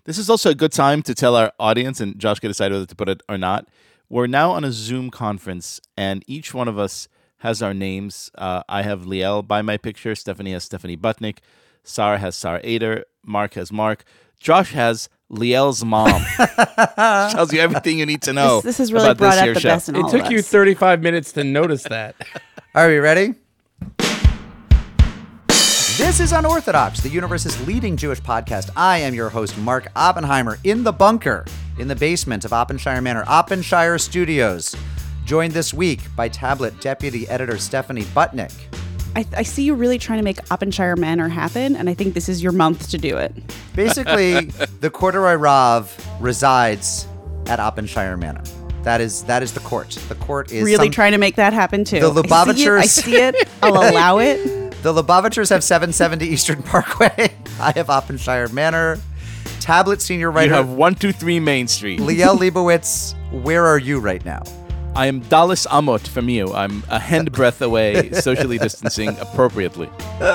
This is also a good time to tell our audience, and Josh can decide whether to put it or not. We're now on a Zoom conference, and each one of us has our names. I have Liel by my picture. Stephanie has Stephanie Butnick. Sarah has Sarah Ader. Mark has Mark. Josh has Liel's mom. Tells you everything you need to know. This has really about brought this out here the show. best in all It took of you us. 35 minutes to notice that. Are we ready? This is Unorthodox, the universe's leading Jewish podcast. I am your host, Mark Oppenheimer, in the bunker, in the basement of Oppenshire Manor, Oppenshire Studios. Joined this week by Tablet Deputy Editor Stephanie Butnick. I see you really trying to make Oppenshire Manor happen, and I think this is your month to do it. Basically, the Corduroy Rav resides at Oppenshire Manor. That is the court. The court is Really trying to make that happen, too. The Lubavitchers. I see it. I'll allow it. The Lubavitchers have 770 Eastern Parkway. I have Oppenshire Manor. Tablet Senior Writer. You have 123 Main Street. Liel Leibowitz, where are you right now? I am Dallas Amot from you. I'm a handbreadth away, socially distancing appropriately.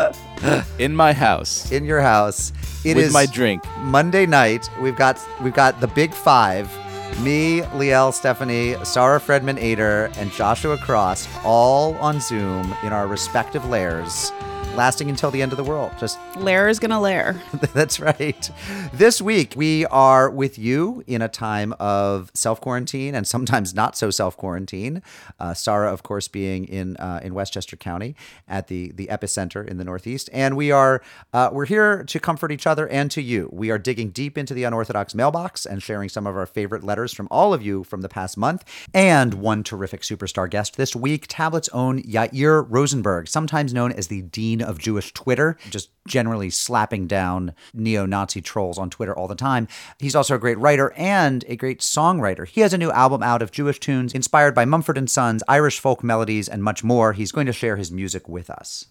In my house. In your house. It with is my drink. Monday night. We've got the big five. Me, Liel, Stephanie, Sarah Fredman Ader, and Joshua Cross, all on Zoom in our respective lairs, lasting until the end of the world. Just Lair is going to lair. That's right. This week, we are with you in a time of self-quarantine and sometimes not so self-quarantine. Sarah, of course, being in Westchester County at the epicenter in the Northeast. And we're here to comfort each other and to you. We are digging deep into the Unorthodox mailbox and sharing some of our favorite letters from all of you from the past month. And one terrific superstar guest this week, Tablet's own Yair Rosenberg, sometimes known as the Dean of Jewish Twitter, just generally slapping down neo-Nazi trolls on Twitter all the time. He's also a great writer and a great songwriter. He has a new album out of Jewish tunes inspired by Mumford & Sons, Irish folk melodies, and much more. He's going to share his music with us.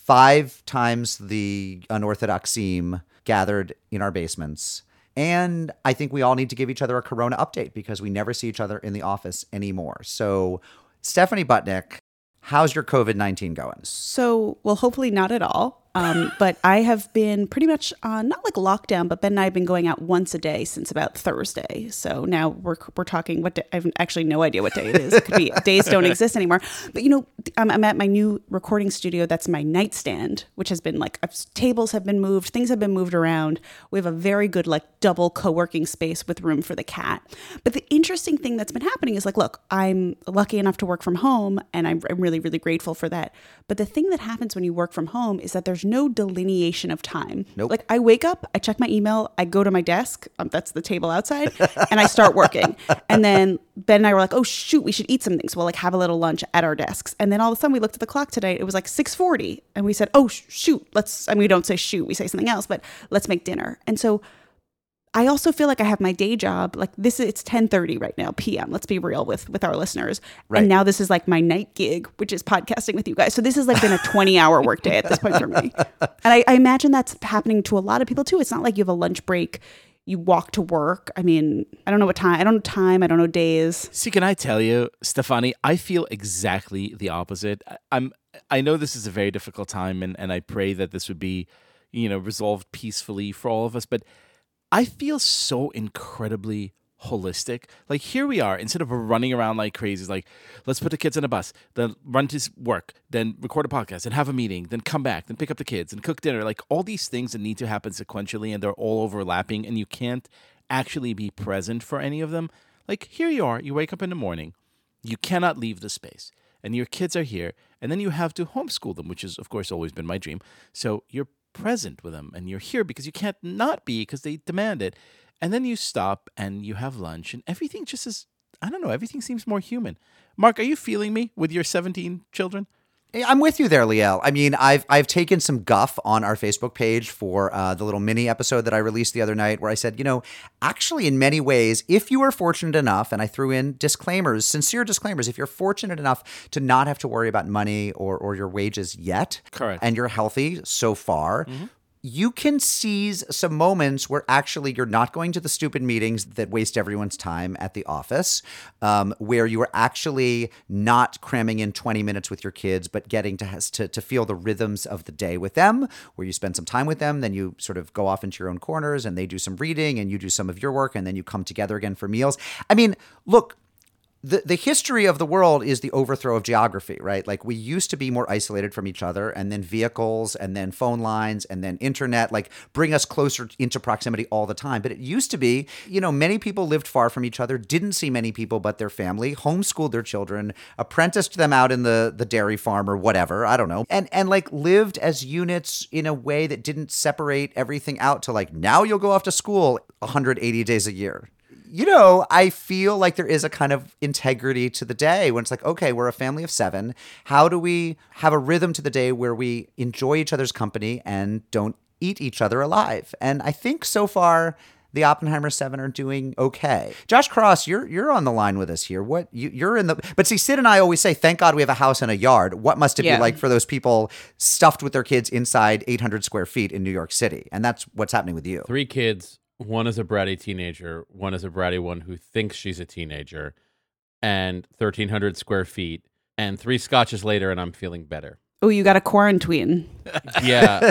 5 times the Unorthodox team gathered in our basements. And I think we all need to give each other a Corona update because we never see each other in the office anymore. So, Stephanie Butnick, how's your COVID-19 going? So, well, hopefully not at all. But I have been pretty much not like lockdown, but Ben and I have been going out once a day since about Thursday. So now we're talking what day, I have actually no idea what day it is. It could be days don't exist anymore. But I'm at my new recording studio. That's my nightstand, which has been tables have been moved, things have been moved around. We have a very good double co-working space with room for the cat. But the interesting thing that's been happening is look, I'm lucky enough to work from home, and I'm really, really grateful for that. But the thing that happens when you work from home is that there's no delineation of time. Nope. I wake up, I check my email, I go to my desk, that's the table outside, and I start working. And then Ben and I were like, oh shoot, we should eat something. So we'll have a little lunch at our desks. And then all of a sudden we looked at the clock today, it was 6:40. And we said, oh shoot, we don't say shoot, we say something else, but let's make dinner. And so I also feel like I have my day job. It's 10:30 right now, PM. Let's be real with our listeners. Right. And now this is my night gig, which is podcasting with you guys. So this has been a 20-hour workday at this point for me. And I imagine that's happening to a lot of people too. It's not like you have a lunch break, you walk to work. I mean, I don't know what time. I don't know time. I don't know days. See, can I tell you, Stefani, I feel exactly the opposite. I know this is a very difficult time, and I pray that this would be, resolved peacefully for all of us, but I feel so incredibly holistic. Here we are, instead of running around like crazy, let's put the kids on a bus, then run to work, then record a podcast, and have a meeting, then come back, then pick up the kids, and cook dinner. All these things that need to happen sequentially, and they're all overlapping, and you can't actually be present for any of them. Here you are, you wake up in the morning, you cannot leave the space, and your kids are here, and then you have to homeschool them, which has, of course, always been my dream. So you're present with them, and you're here because you can't not be because they demand it. And then you stop and you have lunch, and everything just is, I don't know, everything seems more human. Mark, are you feeling me with your 17 children? I'm with you there, Liel. I mean, I've taken some guff on our Facebook page for the little mini episode that I released the other night where I said, actually in many ways, if you are fortunate enough, and I threw in disclaimers, sincere disclaimers, if you're fortunate enough to not have to worry about money or your wages yet, correct, and you're healthy so far, you can seize some moments where actually you're not going to the stupid meetings that waste everyone's time at the office, where you are actually not cramming in 20 minutes with your kids, but getting to feel the rhythms of the day with them, where you spend some time with them, then you sort of go off into your own corners and they do some reading and you do some of your work and then you come together again for meals. I mean, look, the history of the world is the overthrow of geography, right? Like we used to be more isolated from each other, and then vehicles and then phone lines and then internet like bring us closer into proximity all the time. But it used to be, many people lived far from each other, didn't see many people but their family, homeschooled their children, apprenticed them out in the dairy farm or whatever, I don't know, and like lived as units in a way that didn't separate everything out to like, now you'll go off to school 180 days a year. I feel like there is a kind of integrity to the day when it's like, okay, we're a family of 7. How do we have a rhythm to the day where we enjoy each other's company and don't eat each other alive? And I think so far the Oppenheimer 7 are doing okay. Josh Cross, you're on the line with us here. You're in the, but see, Sid and I always say, thank God we have a house and a yard. What must it be like for those people stuffed with their kids inside 800 square feet in New York City? And that's what's happening with you. 3 kids. One is a bratty teenager. One is a bratty one who thinks she's a teenager. And 1,300 square feet. And 3 scotches later, and I'm feeling better. Oh, you got a quarantine. Yeah.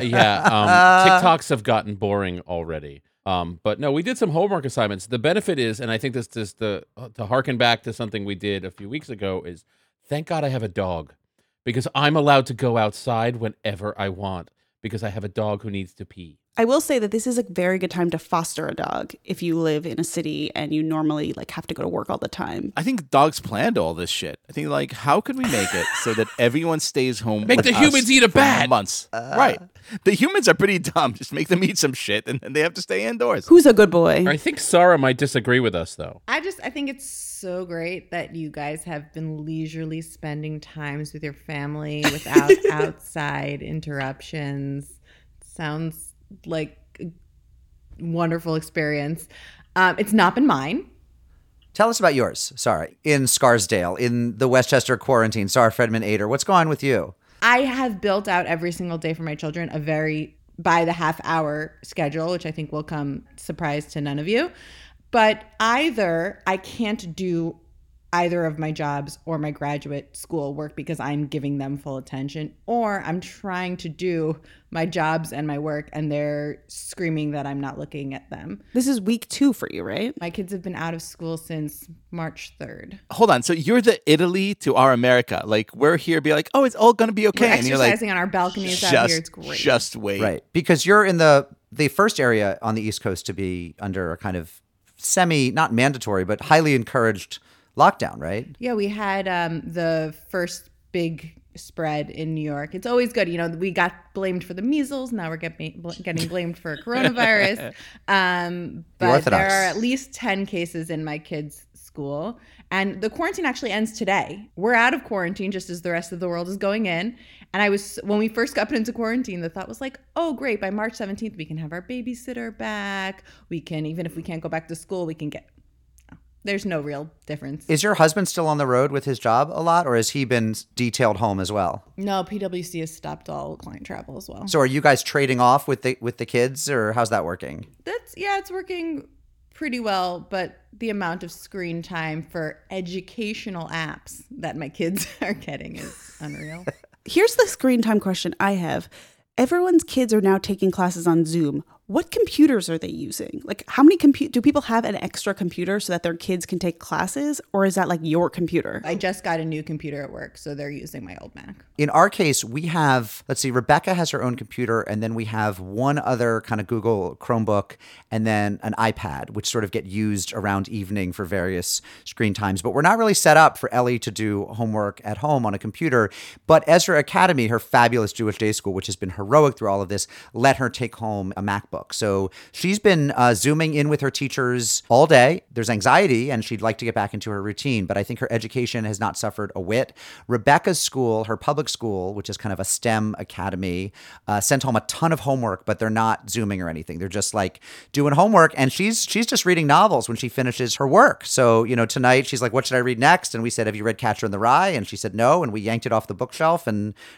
TikToks have gotten boring already. But no, we did some homework assignments. The benefit is, and I think this is to harken back to something we did a few weeks ago, is thank God I have a dog. Because I'm allowed to go outside whenever I want. Because I have a dog who needs to pee. I will say that this is a very good time to foster a dog if you live in a city and you normally have to go to work all the time. I think dogs planned all this shit. I think how can we make it so that everyone stays home? Make with the us humans eat a for bat. Months, right? The humans are pretty dumb. Just make them eat some shit, and then they have to stay indoors. Who's a good boy? I think Sarah might disagree with us, though. I think it's so great that you guys have been leisurely spending times with your family without outside interruptions. Sounds like a wonderful experience. It's not been mine. Tell us about yours, Sarah, in Scarsdale, in the Westchester quarantine. Sarah Fredman Ader, what's going on with you? I have built out every single day for my children a very by the half hour schedule, which I think will come surprise to none of you. But either I can't do either of my jobs or my graduate school work because I'm giving them full attention, or I'm trying to do my jobs and my work and they're screaming that I'm not looking at them. This is week 2 for you, right? My kids have been out of school since March 3rd. Hold on. So you're the Italy to our America. Like we're here, be like, oh, it's all going to be okay. We're and you're like, exercising on our balconies out here. It's great. Just wait. Right. Because you're in the first area on the East Coast to be under a kind of not mandatory, but highly encouraged lockdown, right? Yeah, we had the first big spread in New York. It's always good. We got blamed for the measles. Now we're getting blamed for coronavirus. But there are at least 10 cases in my kids' school. And the quarantine actually ends today. We're out of quarantine just as the rest of the world is going in. And when we first got put into quarantine, the thought was like, oh, great. By March 17th, we can have our babysitter back. We can, even if we can't go back to school, we can get... There's no real difference. Is your husband still on the road with his job a lot, or has he been detailed home as well? No, PwC has stopped all client travel as well. So are you guys trading off with the kids, or how's that working? It's working pretty well, but the amount of screen time for educational apps that my kids are getting is unreal. Here's the screen time question I have. Everyone's kids are now taking classes on Zoom. What computers are they using? Like, how many do people have an extra computer so that their kids can take classes? Or is that like your computer? I just got a new computer at work, so they're using my old Mac. In our case, we have, let's see, Rebecca has her own computer, and then we have one other kind of Google Chromebook, and then an iPad, which sort of get used around evening for various screen times. But we're not really set up for Ellie to do homework at home on a computer. But Ezra Academy, her fabulous Jewish day school, which has been heroic through all of this, let her take home a MacBook. So she's been Zooming in with her teachers all day. There's anxiety and she'd like to get back into her routine, but I think her education has not suffered a whit. Rebecca's school, her public school, which is kind of a STEM academy, sent home a ton of homework, but they're not Zooming or anything. They're just like doing homework, and she's just reading novels when she finishes her work. So, tonight she's like, what should I read next? And we said, have you read Catcher in the Rye? And she said no, and we yanked it off the bookshelf and are like,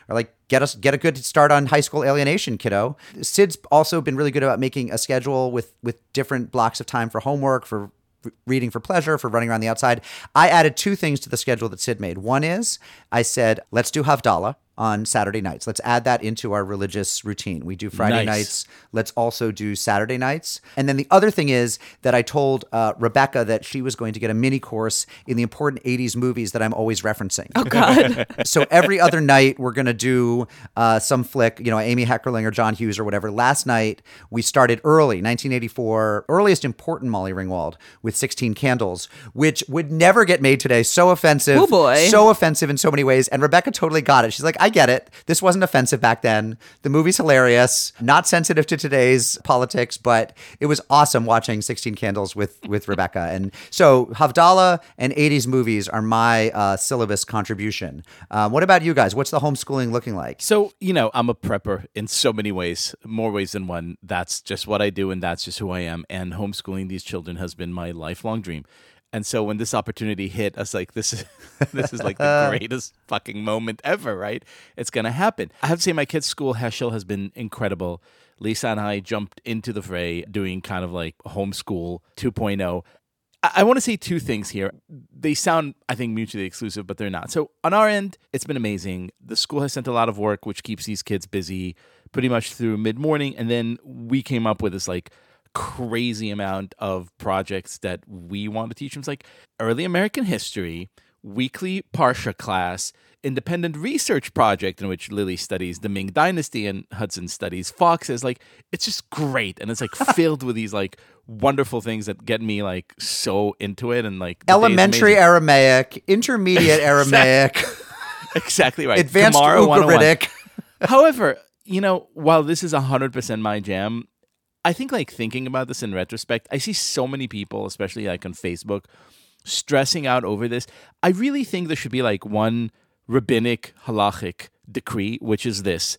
get a good start on high school alienation, kiddo. Sid's also been really good about making a schedule with different blocks of time for homework, for reading for pleasure, for running around the outside. I added 2 things to the schedule that Sid made. One is I said, let's do Havdalah on Saturday nights. Let's add that into our religious routine. We do Friday nights. Let's also do Saturday nights. And then the other thing is that I told Rebecca that she was going to get a mini course in the important 80s movies that I'm always referencing. Oh, God. So every other night we're going to do some flick, Amy Heckerling or John Hughes or whatever. Last night we started early, 1984, earliest important Molly Ringwald with 16 Candles, which would never get made today. So offensive. Oh, boy. So offensive in so many ways. And Rebecca totally got it. She's like, I get it. This wasn't offensive back then. The movie's hilarious, not sensitive to today's politics, but it was awesome watching 16 Candles with Rebecca. And so Havdalah and 80s movies are my syllabus contribution. What about you guys? What's the homeschooling looking like? So, I'm a prepper in so many ways, more ways than one. That's just what I do, and that's just who I am. And homeschooling these children has been my lifelong dream. And so when this opportunity hit, I was like, this is like the greatest fucking moment ever, right? It's going to happen. I have to say my kids' school, Heschel, has been incredible. Lisa and I jumped into the fray doing kind of like homeschool 2.0. I want to say 2 things here. They sound, I think, mutually exclusive, but they're not. So on our end, it's been amazing. The school has sent a lot of work, which keeps these kids busy pretty much through mid-morning. And then we came up with this like crazy amount of projects that we want to teach them. It's like early American history, weekly Parsha class, independent research project in which Lily studies the Ming Dynasty and Hudson studies foxes. Like, it's just great. And it's like filled with these like wonderful things that get me like so into it. And like elementary Aramaic, intermediate Aramaic. Exactly right. Advanced Gemara Ugaritic. However, while this is 100% my jam, I think like thinking about this in retrospect, I see so many people, especially like on Facebook, stressing out over this. I really think there should be like one rabbinic halachic decree, which is this.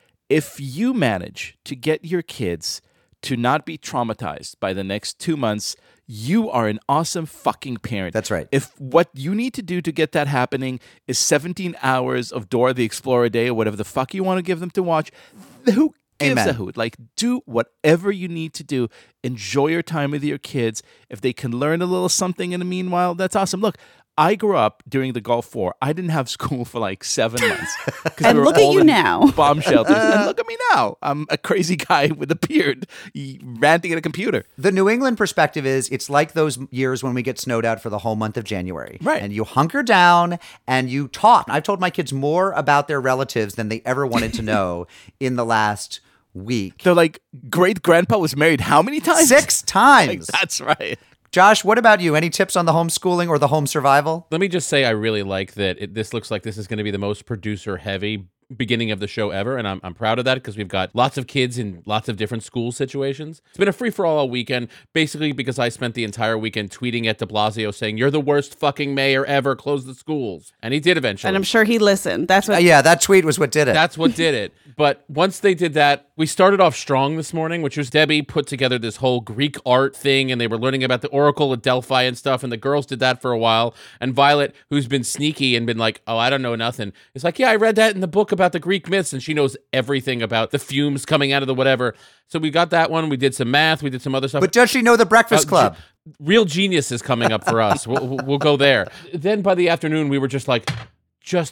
If you manage to get your kids to not be traumatized by the next 2 months, you are an awesome fucking parent. That's right. If what you need to do to get that happening is 17 hours of Dora the Explorer a day or whatever the fuck you want to give them to watch, who gives Amen. a hoot? Like, do whatever you need to do. Enjoy your time with your kids. If they can learn a little something in the meanwhile, that's awesome. Look, I grew up during the Gulf War. I didn't have school for like 7 months. And look at you now. Bomb shelters. And look at me now. I'm a crazy guy with a beard ranting at a computer. The New England perspective is it's like those years when we get snowed out for the whole month of January. Right. And you hunker down and you talk. I've told my kids more about their relatives than they ever wanted to know in the last week. They're like, great grandpa was married how many times? 6 times. Like, that's right. Josh, what about you? Any tips on the homeschooling or the home survival? Let me just say I really like that this looks like this is going to be the most producer-heavy beginning of the show ever, and I'm proud of that because we've got lots of kids in lots of different school situations. It's been a free-for-all all weekend, basically because I spent the entire weekend tweeting at de Blasio saying, "You're the worst fucking mayor ever, close the schools." And he did eventually. And I'm sure he listened. That's what. Yeah, that tweet was what did it. That's what did it. But once they did that, we started off strong this morning, which was Debbie put together this whole Greek art thing, and they were learning about the Oracle of Delphi and stuff, and the girls did that for a while. And Violet, who's been sneaky and been like, "Oh, I don't know nothing," is like, "Yeah, I read that in the book about the Greek myths," and she knows everything about the fumes coming out of the whatever. So we got that one. We did some math. We did some other stuff. But does she know the Breakfast Club? Real Genius is coming up for us. We'll go there. Then by the afternoon, we were just like, just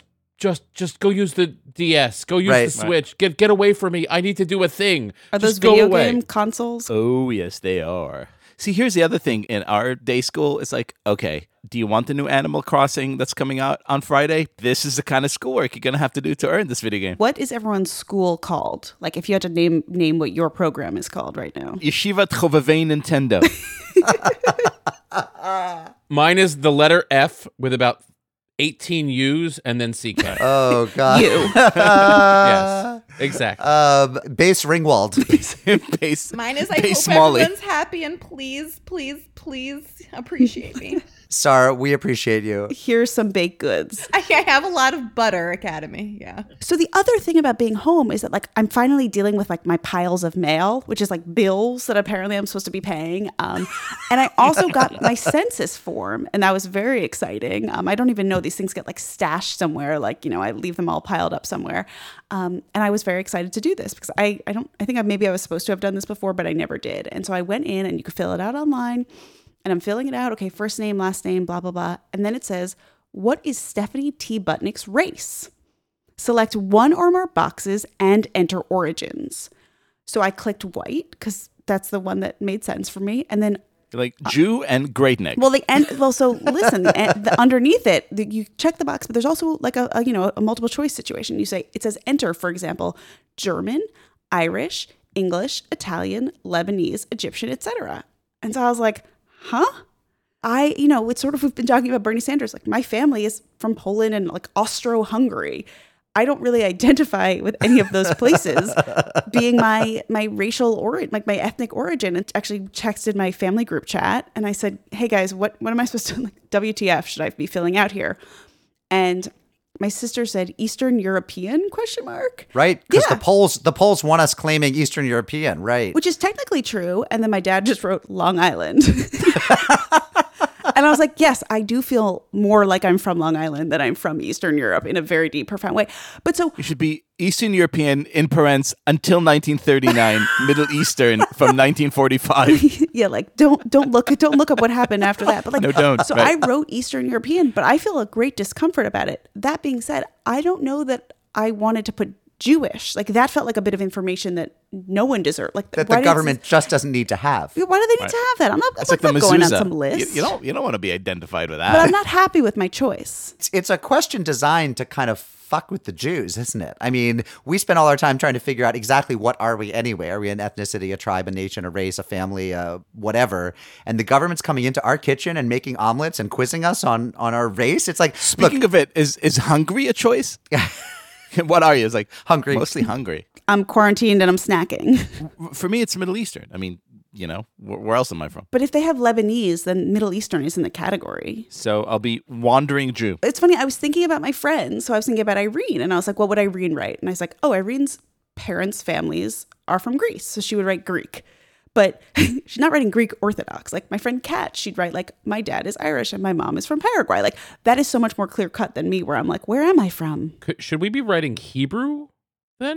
go use the DS. Go use the Switch. Get away from me. I need to do a thing. Are just those video go away. game consoles? Oh, yes, they are. See, here's the other thing. In our day school, it's like, okay, do you want the new Animal Crossing that's coming out on Friday? This is the kind of schoolwork you're going to have to do to earn this video game. What is everyone's school called? Like, if you had to name what your program is called right now. Yeshiva Chovevei Nintendo. Mine is the letter F with about 18 U's and then CK. Oh, God. You. Yes, exactly. Base Ringwald. Base, Mine is I Base hope Molly. everyone's happy and please appreciate me. Sarah, we appreciate you. Here's some baked goods. I have a lot of butter, Academy. Yeah. So the other thing about being home is that like I'm finally dealing with like my piles of mail, which is like bills that apparently I'm supposed to be paying. And I also got my census form, and that was very exciting. I don't even know, these things get like stashed somewhere, like, you know, I leave them all piled up somewhere. And I was very excited to do this because I think maybe I was supposed to have done this before, but I never did. And so I went in, and you could fill it out online. And I'm filling it out. Okay, first name, last name, blah, blah, blah. And then it says, what is Stephanie T. Butnick's race? Select one or more boxes and enter origins. So I clicked white because that's the one that made sense for me. And then like Jew and Great Neck. So listen, underneath it, you check the box, but there's also like a multiple choice situation. You say, it says enter, for example, German, Irish, English, Italian, Lebanese, Egyptian, etc. And so I was like, huh? It's sort of, we've been talking about Bernie Sanders. Like, my family is from Poland and like Austro-Hungary. I don't really identify with any of those places being my racial origin, like my ethnic origin. And actually texted my family group chat, and I said, hey guys, what am I supposed to, like, WTF should I be filling out here? And my sister said Eastern European ? Right, because the polls want us claiming Eastern European, right? Which is technically true. And then my dad just wrote Long Island. And I was like, yes, I do feel more like I'm from Long Island than I'm from Eastern Europe in a very deep, profound way. But so you should be Eastern European in parents until 1939, Middle Eastern from 1945. Yeah, like don't look up what happened after that. But like, no, don't. So right. I wrote Eastern European, but I feel a great discomfort about it. That being said, I don't know that I wanted to put Jewish. Like, that felt like a bit of information that no one deserved. Like, that the government just doesn't need to have. Why do they need to have that? I'm not like going on some list. You don't want to be identified with that. But I'm not happy with my choice. It's a question designed to kind of fuck with the Jews, isn't it? I mean, we spend all our time trying to figure out exactly what are we anyway. Are we an ethnicity, a tribe, a nation, a race, a family, whatever? And the government's coming into our kitchen and making omelets and quizzing us on our race. It's like, speaking of it, is Hungary a choice? Yeah. What are you? It's like hungry. Mostly hungry. I'm quarantined and I'm snacking. For me, it's Middle Eastern. I mean, where else am I from? But if they have Lebanese, then Middle Eastern is in the category. So I'll be wandering Jew. It's funny. I was thinking about my friends. So I was thinking about Irene, and I was like, what would Irene write? And I was like, oh, Irene's parents' families are from Greece. So she would write Greek. But she's not writing Greek Orthodox. Like my friend Kat, she'd write like, my dad is Irish and my mom is from Paraguay. Like, that is so much more clear cut than me, where I'm like, where am I from? Should we be writing Hebrew then?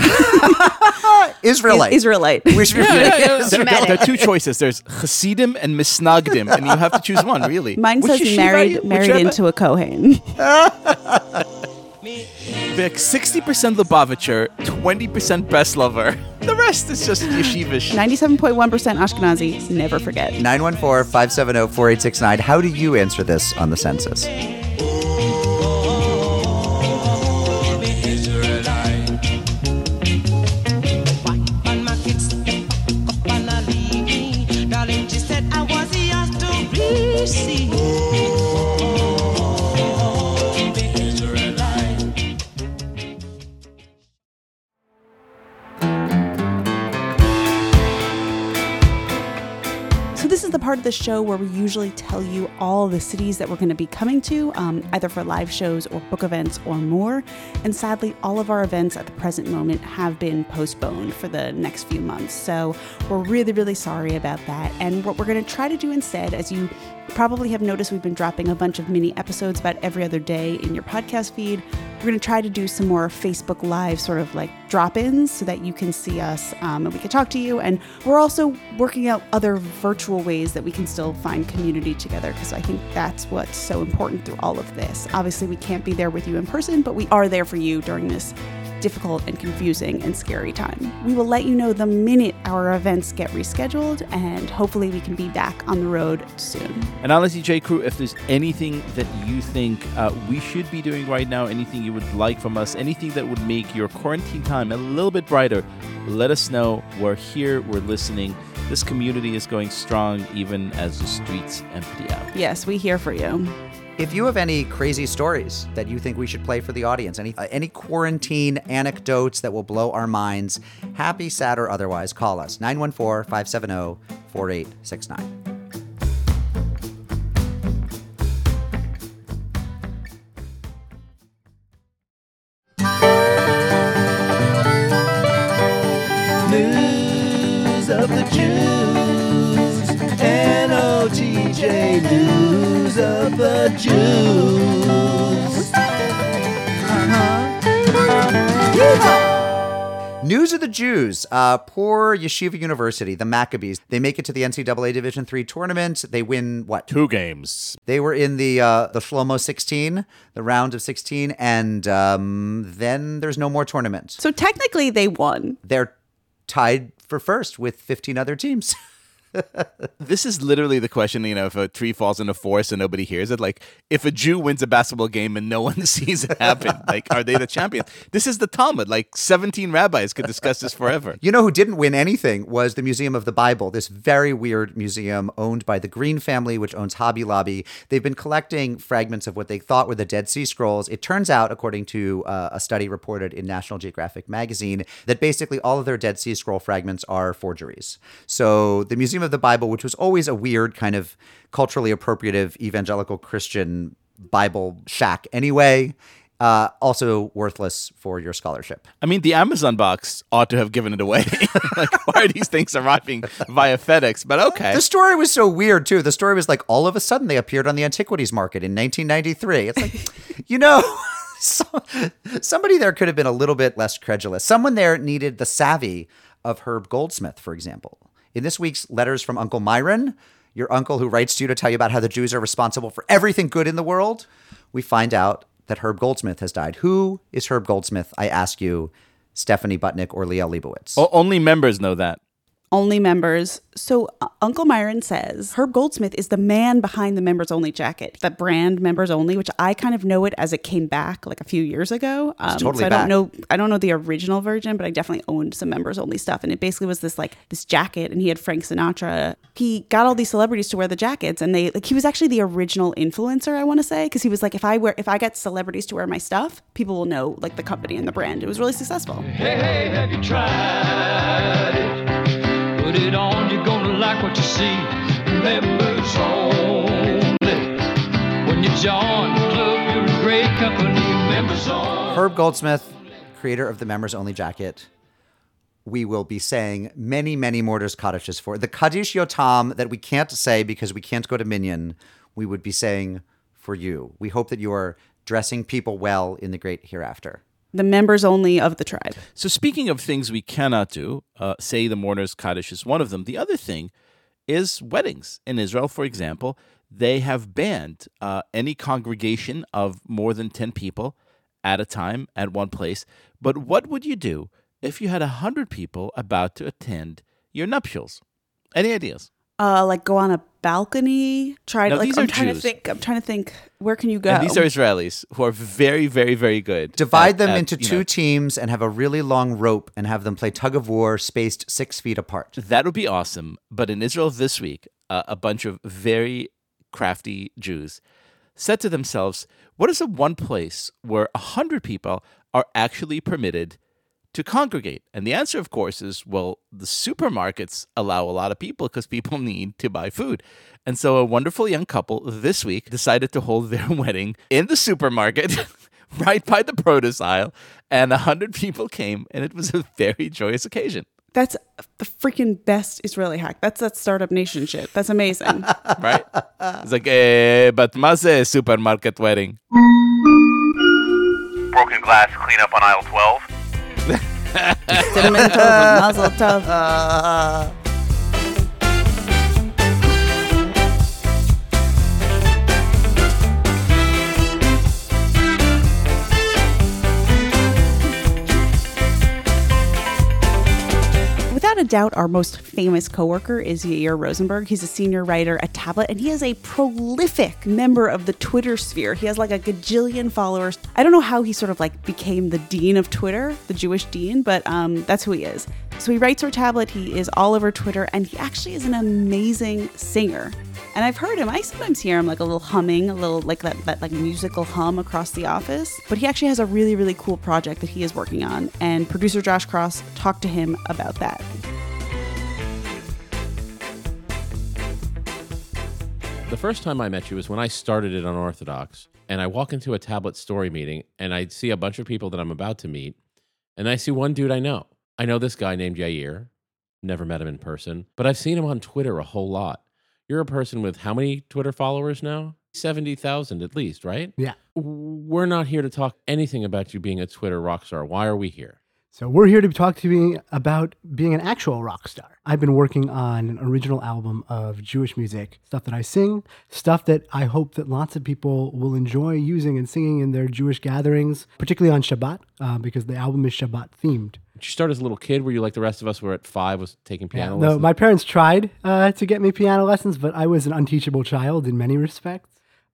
Israelite. Israelite. We should be There are two choices. There's Hasidim and Misnagdim, and you have to choose one, really. Mine says married into a Kohen. Vic, 60% Lubavitcher, 20% Breslover. The rest is just yeshivish. 97.1% Ashkenazi. Never forget. 914-570-4869. How do you answer this on the census? This is the part of the show where we usually tell you all the cities that we're going to be coming to, either for live shows or book events or more. And sadly, all of our events at the present moment have been postponed for the next few months. So we're really, really sorry about that. And what we're going to try to do instead, as you probably have noticed, we've been dropping a bunch of mini episodes about every other day in your podcast feed. We're going to try to do some more Facebook Live sort of like drop-ins so that you can see us and we can talk to you. And we're also working out other virtual ways that we can still find community together, because I think that's what's so important through all of this. Obviously, we can't be there with you in person, but we are there for you during this difficult and confusing and scary time. We will let you know the minute our events get rescheduled, and hopefully we can be back on the road soon. And honestly, J. Crew, if there's anything that you think we should be doing right now, anything you would like from us, anything that would make your quarantine time a little bit brighter, let us know. We're here, we're listening. This community is going strong even as the streets empty out. Yes, we here for you. If you have any crazy stories that you think we should play for the audience, any quarantine anecdotes that will blow our minds, happy, sad, or otherwise, call us. 914-570-4869. DJ News of the Jews. News of the Jews. Poor Yeshiva University, the Maccabees. They make it to the NCAA Division III tournament. They win, what? 2 games. They were in the Shlomo 16, the round of 16, and then there's no more tournament. So technically they won. They're tied for first with 15 other teams. This is literally the question, if a tree falls in a forest and nobody hears it. Like, if a Jew wins a basketball game and no one sees it happen, like, are they the champion? This is the Talmud. Like, 17 rabbis could discuss this forever. You know who didn't win anything was the Museum of the Bible, this very weird museum owned by the Green family, which owns Hobby Lobby. They've been collecting fragments of what they thought were the Dead Sea Scrolls. It turns out, according to a study reported in National Geographic magazine, that basically all of their Dead Sea Scroll fragments are forgeries. So the Museum of the Bible, which was always a weird kind of culturally appropriative evangelical Christian Bible shack anyway, also worthless for your scholarship. I mean, the Amazon box ought to have given it away. Like, why are these things arriving via FedEx? But okay. The story was so weird, too. The story was like, all of a sudden they appeared on the antiquities market in 1993. It's like, somebody there could have been a little bit less credulous. Someone there needed the savvy of Herb Goldsmith, for example. In this week's Letters from Uncle Myron, your uncle who writes to you to tell you about how the Jews are responsible for everything good in the world, we find out that Herb Goldsmith has died. Who is Herb Goldsmith? I ask you, Stephanie Butnick or Liel Leibowitz. Only members know that. Only members. So Uncle Myron says Herb Goldsmith is the man behind the Members Only jacket, that brand Members Only, which I kind of know it as it came back like a few years ago. Totally so I back. don't know the original version, but I definitely owned some Members Only stuff. And it basically was this jacket, and he had Frank Sinatra. He got all these celebrities to wear the jackets, and he was actually the original influencer, I want to say, because he was like, if I get celebrities to wear my stuff, people will know like the company and the brand. It was really successful. Hey, have you tried it? Put it on, you're gonna like what you see. Members only. When you join the club, you're in great company. Members only. Herb Goldsmith, creator of the Members Only jacket. We will be saying many, many mortars kadishes for the Kaddish Yotam that we can't say because we can't go to Minyan. We would be saying for you. We hope that you are dressing people well in the great hereafter. The Members Only of the tribe. So speaking of things we cannot do, say the mourner's Kaddish is one of them. The other thing is weddings. In Israel, for example, they have banned any congregation of more than 10 people at a time at one place. But what would you do if you had 100 people about to attend your nuptials? Any ideas? Like go on a balcony. No, these are I'm trying Jews. to think. Where can you go? And these are Israelis who are very, very, very good. Divide them into two teams and have a really long rope and have them play tug of war spaced 6 feet apart. That would be awesome. But in Israel this week, a bunch of very crafty Jews said to themselves, what is the one place where 100 people are actually permitted to congregate? And the answer, of course, is, well, the supermarkets allow a lot of people because people need to buy food. And so a wonderful young couple this week decided to hold their wedding in the supermarket right by the produce aisle. And 100 people came, and it was a very joyous occasion. That's the freaking best Israeli hack. That's that Startup Nation shit. That's amazing. Right? It's like, but maze supermarket wedding. Broken glass cleanup on aisle 12. Cinnamon tov, mazel tov. Without a doubt, our most famous coworker is Yair Rosenberg. He's a senior writer at Tablet, and he is a prolific member of the Twitter sphere. He has like a gajillion followers. I don't know how he sort of like became the dean of Twitter, the Jewish dean, but that's who he is. So he writes for Tablet, he is all over Twitter, and he actually is an amazing singer. And I've heard him, I sometimes hear him like a little humming, a little like that like musical hum across the office. But he actually has a really, really cool project that he is working on. And producer Josh Cross talked to him about that. The first time I met you was when I started it on Orthodox. And I walk into a Tablet story meeting and I see a bunch of people that I'm about to meet. And I see one dude I know. I know this guy named Yair. Never met him in person, but I've seen him on Twitter a whole lot. You're a person with how many Twitter followers now? 70,000 at least, right? Yeah. We're not here to talk anything about you being a Twitter rock star. Why are we here? So we're here to talk to you about being an actual rock star. I've been working on an original album of Jewish music, stuff that I sing, stuff that I hope that lots of people will enjoy using and singing in their Jewish gatherings, particularly on Shabbat, because the album is Shabbat themed. Did you start as a little kid? Were you like the rest of us were at 5 was taking piano No, lessons? my parents tried to get me piano lessons, but I was an unteachable child in many respects.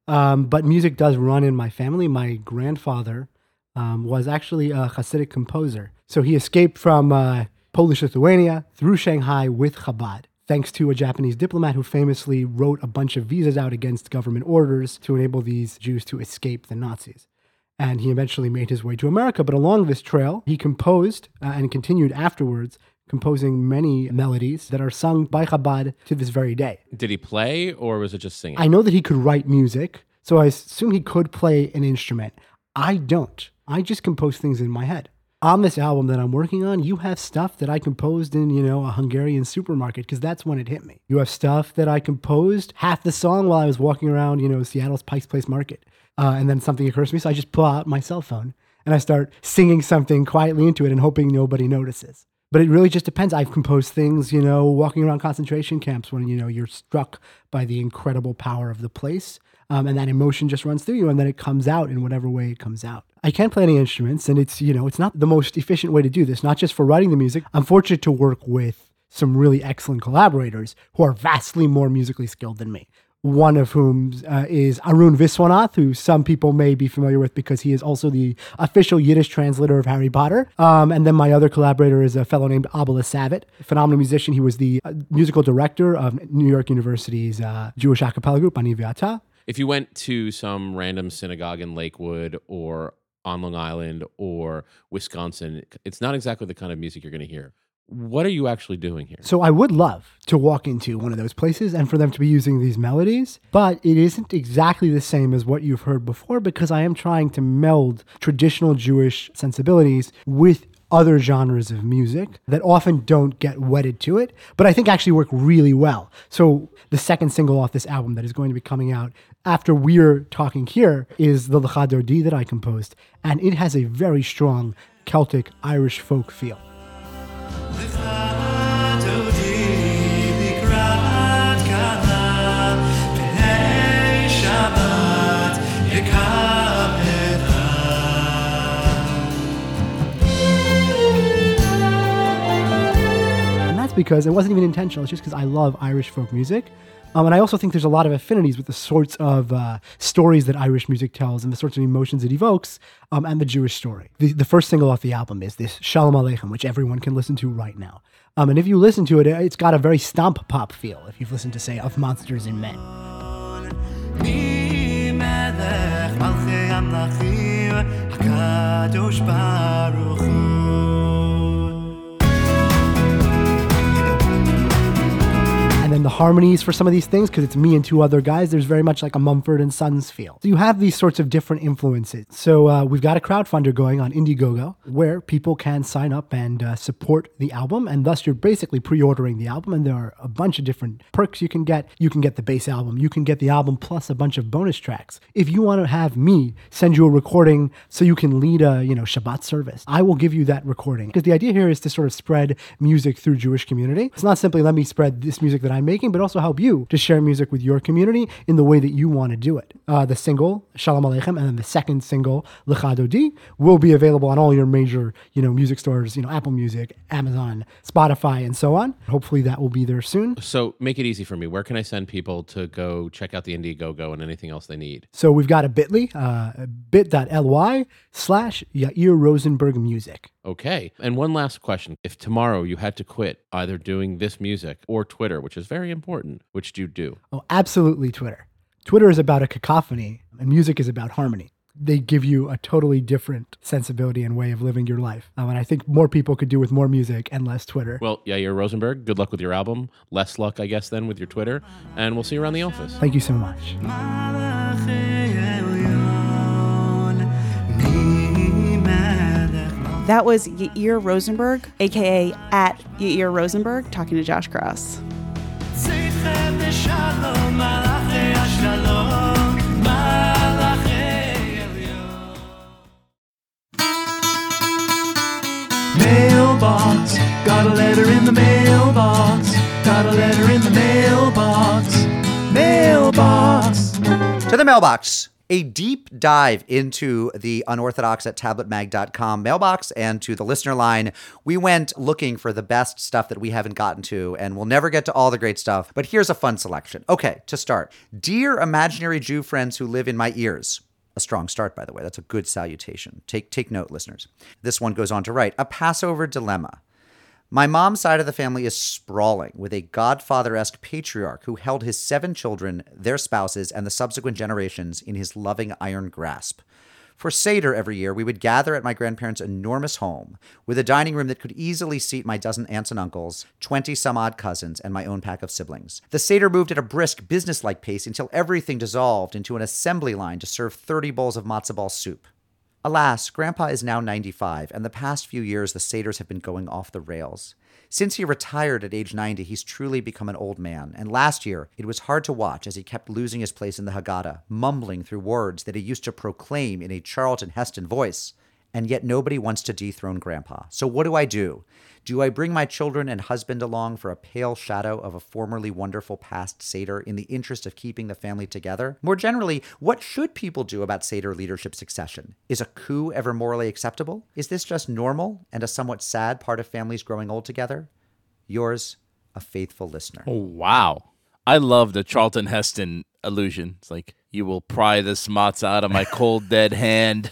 But music does run in my family. My grandfather was actually a Hasidic composer. So he escaped from Polish Lithuania through Shanghai with Chabad, thanks to a Japanese diplomat who famously wrote a bunch of visas out against government orders to enable these Jews to escape the Nazis. And he eventually made his way to America. But along this trail, he composed and continued afterwards, composing many melodies that are sung by Chabad to this very day. Did he play or was it just singing? I know that he could write music, so I assume he could play an instrument. I don't. I just compose things in my head. On this album that I'm working on, you have stuff that I composed in, a Hungarian supermarket, because that's when it hit me. You have stuff that I composed half the song while I was walking around, Seattle's Pike's Place Market. And then something occurs to me, so I just pull out my cell phone and I start singing something quietly into it and hoping nobody notices. But it really just depends. I've composed things, walking around concentration camps when, you're struck by the incredible power of the place. And that emotion just runs through you, and then it comes out in whatever way it comes out. I can't play any instruments, and it's not the most efficient way to do this, not just for writing the music. I'm fortunate to work with some really excellent collaborators who are vastly more musically skilled than me. One of whom is Arun Viswanath, who some people may be familiar with because he is also the official Yiddish translator of Harry Potter. And then my other collaborator is a fellow named Abba Savitt, a phenomenal musician. He was the musical director of New York University's Jewish a cappella group, Ani V'Ata. If you went to some random synagogue in Lakewood or on Long Island or Wisconsin, it's not exactly the kind of music you're going to hear. What are you actually doing here? So I would love to walk into one of those places and for them to be using these melodies, but it isn't exactly the same as what you've heard before because I am trying to meld traditional Jewish sensibilities with other genres of music that often don't get wedded to it, but I think actually work really well. So the second single off this album that is going to be coming out after we're talking here is the Lecha Dodi that I composed, and it has a very strong Celtic Irish folk feel. Because it wasn't even intentional. It's just because I love Irish folk music. And I also think there's a lot of affinities with the sorts of stories that Irish music tells and the sorts of emotions it evokes and the Jewish story. The first single off the album is this Shalom Aleichem, which everyone can listen to right now. And if you listen to it, it's got a very stomp pop feel, if you've listened to, say, Of Monsters and Men. And then the harmonies for some of these things, because it's me and two other guys, there's very much like a Mumford and Sons feel. So you have these sorts of different influences. So we've got a crowdfunder going on Indiegogo where people can sign up and support the album. And thus you're basically pre-ordering the album. And there are a bunch of different perks you can get. You can get the base album. You can get the album plus a bunch of bonus tracks. If you want to have me send you a recording so you can lead a Shabbat service, I will give you that recording. Because the idea here is to sort of spread music through Jewish community. It's not simply let me spread this music that I'm making, but also help you to share music with your community in the way that you want to do it. The single, Shalom Aleichem, and then the second single, Lecha Dodi, will be available on all your major, music stores, Apple Music, Amazon, Spotify, and so on. Hopefully that will be there soon. So make it easy for me. Where can I send people to go check out the Indiegogo and anything else they need? So we've got a bit.ly, bit.ly/Yair Rosenberg Music. Okay. And one last question. If tomorrow you had to quit either doing this music or Twitter, which is very important, which do you do? Oh, absolutely Twitter. Twitter is about a cacophony and music is about harmony. They give you a totally different sensibility and way of living your life. And I think more people could do with more music and less Twitter. Well, Yair Rosenberg, good luck with your album. Less luck, I guess, then with your Twitter. And we'll see you around the office. Thank you so much. That was Yair Rosenberg, aka @Yair Rosenberg, talking to Josh Cross. To the mailbox. A deep dive into the unorthodox at tabletmag.com mailbox and to the listener line. We went looking for the best stuff that we haven't gotten to, and we'll never get to all the great stuff, but here's a fun selection. Okay, to start. Dear imaginary Jew friends who live in my ears. A strong start, by the way. That's a good salutation. Take note, listeners. This one goes on to write, a Passover dilemma. My mom's side of the family is sprawling with a Godfather-esque patriarch who held his 7 children, their spouses, and the subsequent generations in his loving iron grasp. For Seder every year, we would gather at my grandparents' enormous home with a dining room that could easily seat my dozen aunts and uncles, 20-some-odd cousins, and my own pack of siblings. The Seder moved at a brisk, business-like pace until everything dissolved into an assembly line to serve 30 bowls of matzo ball soup. Alas, Grandpa is now 95, and the past few years the Seders have been going off the rails. Since he retired at age 90, he's truly become an old man, and last year it was hard to watch as he kept losing his place in the Haggadah, mumbling through words that he used to proclaim in a Charlton Heston voice. And yet nobody wants to dethrone Grandpa. So what do? Do I bring my children and husband along for a pale shadow of a formerly wonderful past Seder in the interest of keeping the family together? More generally, what should people do about Seder leadership succession? Is a coup ever morally acceptable? Is this just normal and a somewhat sad part of families growing old together? Yours, a faithful listener. Oh, wow. I love the Charlton Heston allusion. It's like, you will pry this matzah out of my cold, dead hand.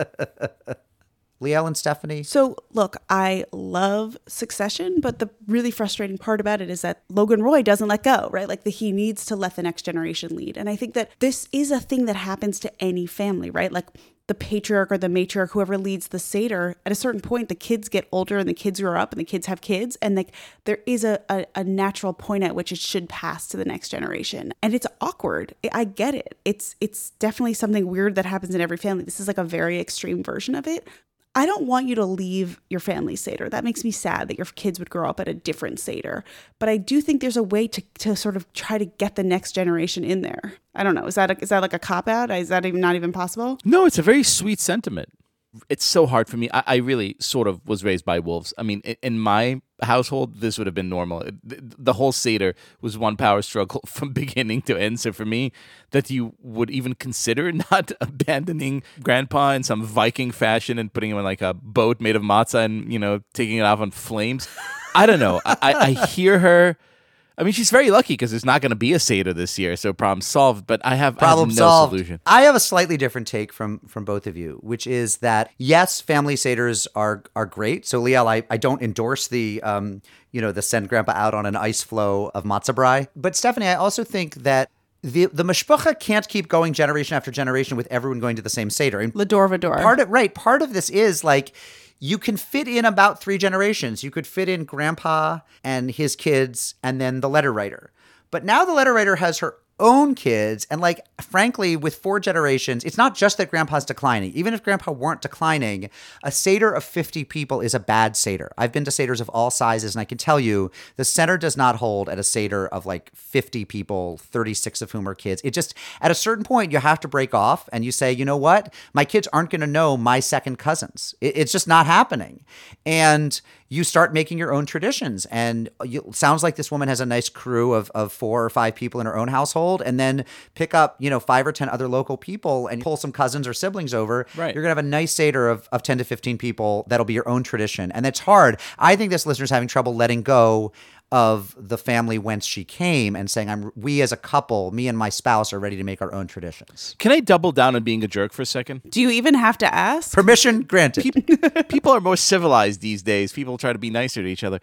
Liel and Stephanie? So, look, I love Succession, but the really frustrating part about it is that Logan Roy doesn't let go, right? Like, he needs to let the next generation lead. And I think that this is a thing that happens to any family, right? Like, the patriarch or the matriarch, whoever leads the Seder, at a certain point, the kids get older and the kids grow up and the kids have kids. And like, there is a natural point at which it should pass to the next generation. And it's awkward. I get it. It's definitely something weird that happens in every family. This is like a very extreme version of it. I don't want you to leave your family Seder. That makes me sad that your kids would grow up at a different Seder. But I do think there's a way to sort of try to get the next generation in there. I don't know. Is that like a cop-out? Is that not even possible? No, it's a very sweet sentiment. It's so hard for me. I really sort of was raised by wolves. I mean, in my household, this would have been normal. The whole Seder was one power struggle from beginning to end. So for me, that you would even consider not abandoning Grandpa in some Viking fashion and putting him in like a boat made of matzah and, taking it off on flames. I don't know. I hear her. I mean, she's very lucky because there's not going to be a Seder this year, so problem solved. But I have no solution. I have a slightly different take from both of you, which is that yes, family Seders are great. So Liel, I don't endorse the the send Grandpa out on an ice floe of matzah brai. But Stephanie, I also think that the mishpacha can't keep going generation after generation with everyone going to the same Seder. And Lador Vador. Part of this is like, you can fit in about 3 generations. You could fit in Grandpa and his kids and then the letter writer. But now the letter writer has her own kids. And like, frankly, with 4 generations, it's not just that Grandpa's declining. Even if Grandpa weren't declining, a Seder of 50 people is a bad Seder. I've been to Seders of all sizes, and I can tell you the center does not hold at a Seder of like 50 people, 36 of whom are kids. It just, at a certain point, you have to break off and you say, you know what? My kids aren't going to know my second cousins. It's just not happening. And you start making your own traditions. And it sounds like this woman has a nice crew of 4 or 5 people in her own household, and then pick up, 5 or 10 other local people and pull some cousins or siblings over. Right. You're going to have a nice Seder of 10 to 15 people. That'll be your own tradition. And it's hard. I think this listener's having trouble letting go of the family whence she came and saying, we as a couple, me and my spouse, are ready to make our own traditions. Can I double down on being a jerk for a second? Do you even have to ask? Permission granted. People are more civilized these days. People try to be nicer to each other.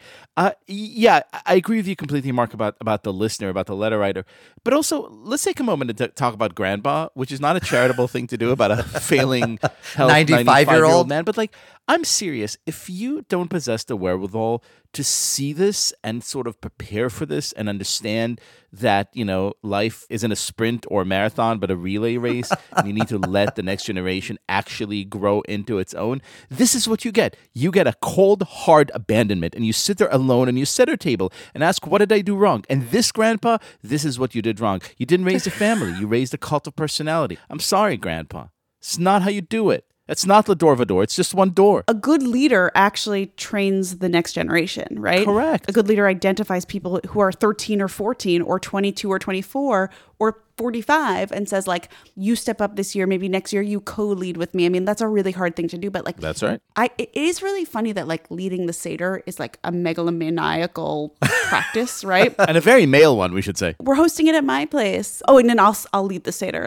Yeah, I agree with you completely, Mark, about the listener, about the letter writer. But also, let's take a moment to talk about Grandpa, which is not a charitable thing to do about a failing 95-year-old man. But like, I'm serious. If you don't possess the wherewithal to see this and sort of prepare for this and understand that, life isn't a sprint or a marathon, but a relay race, and you need to let the next generation actually grow into its own, this is what you get. You get a cold, hard abandonment, and you sit there alone in your center table and ask, what did I do wrong? And this, Grandpa, this is what you did wrong. You didn't raise a family. You raised a cult of personality. I'm sorry, Grandpa. It's not how you do it. It's not the door of a door. It's just one door. A good leader actually trains the next generation, right? Correct. A good leader identifies people who are 13 or 14 or 22 or 24 or 45 and says, like, you step up this year, maybe next year you co-lead with me. I mean, that's a really hard thing to do, but like, That's right. It is really funny that like leading the Seder is like a megalomaniacal practice, right? And a very male one, we should say. We're hosting it at my place. Oh, and then I'll lead the Seder.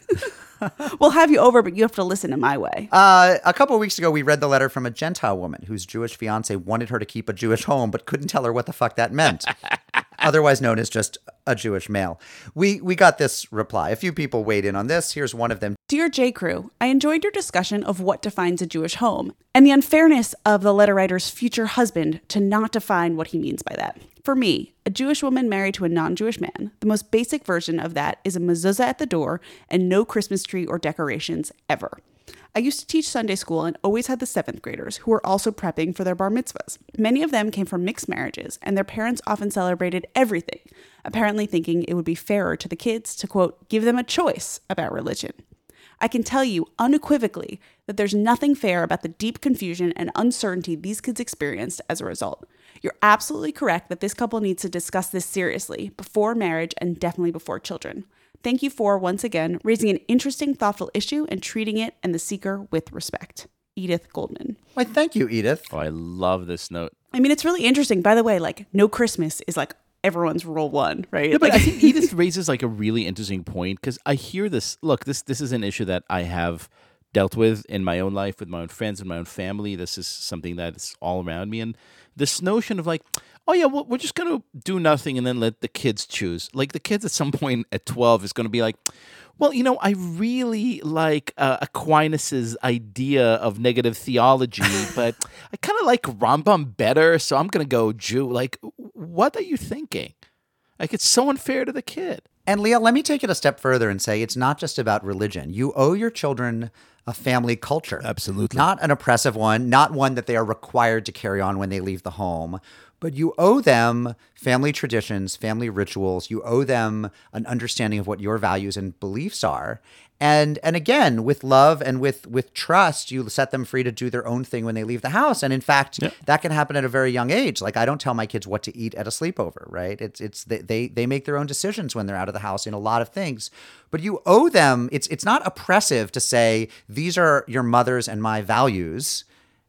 We'll have you over, but you have to listen to my way. A couple of weeks ago, we read the letter from a Gentile woman whose Jewish fiance wanted her to keep a Jewish home, but couldn't tell her what the fuck that meant. Otherwise known as just a Jewish male. We got this reply. A few people weighed in on this. Here's one of them. Dear J. Crew, I enjoyed your discussion of what defines a Jewish home and the unfairness of the letter writer's future husband to not define what he means by that. For me, a Jewish woman married to a non-Jewish man, the most basic version of that is a mezuzah at the door and no Christmas tree or decorations ever. I used to teach Sunday school and always had the 7th graders who were also prepping for their bar mitzvahs. Many of them came from mixed marriages, and their parents often celebrated everything, apparently thinking it would be fairer to the kids to, quote, give them a choice about religion. I can tell you unequivocally that there's nothing fair about the deep confusion and uncertainty these kids experienced as a result. You're absolutely correct that this couple needs to discuss this seriously before marriage and definitely before children. Thank you for, once again, raising an interesting, thoughtful issue and treating it and the seeker with respect. Edith Goldman. Why, thank you, Edith. Oh, I love this note. I mean, it's really interesting. By the way, like, no Christmas is like everyone's rule one, right? Yeah, but like, I think Edith raises like a really interesting point because I hear this. Look, this is an issue that I have dealt with in my own life, with my own friends and my own family. This is something that is all around me. And this notion of like, oh yeah, well, we're just going to do nothing and then let the kids choose. Like the kids at some point at 12 is going to be like, well, you know, I really like Aquinas's idea of negative theology, but I kind of like Rambam better, so I'm going to go Jew. Like, what are you thinking? Like, it's so unfair to the kid. And Leah, let me take it a step further and say it's not just about religion. You owe your children a family culture. Absolutely. Not an oppressive one, not one that they are required to carry on when they leave the home, but you owe them family traditions, family rituals. You owe them an understanding of what your values and beliefs are. And again, with love and with trust, you set them free to do their own thing when they leave the house. And in fact, that can happen at a very young age. Like I don't tell my kids what to eat at a sleepover, right? They make their own decisions when they're out of the house in a lot of things. But you owe them, it's not oppressive to say, these are your mother's and my values,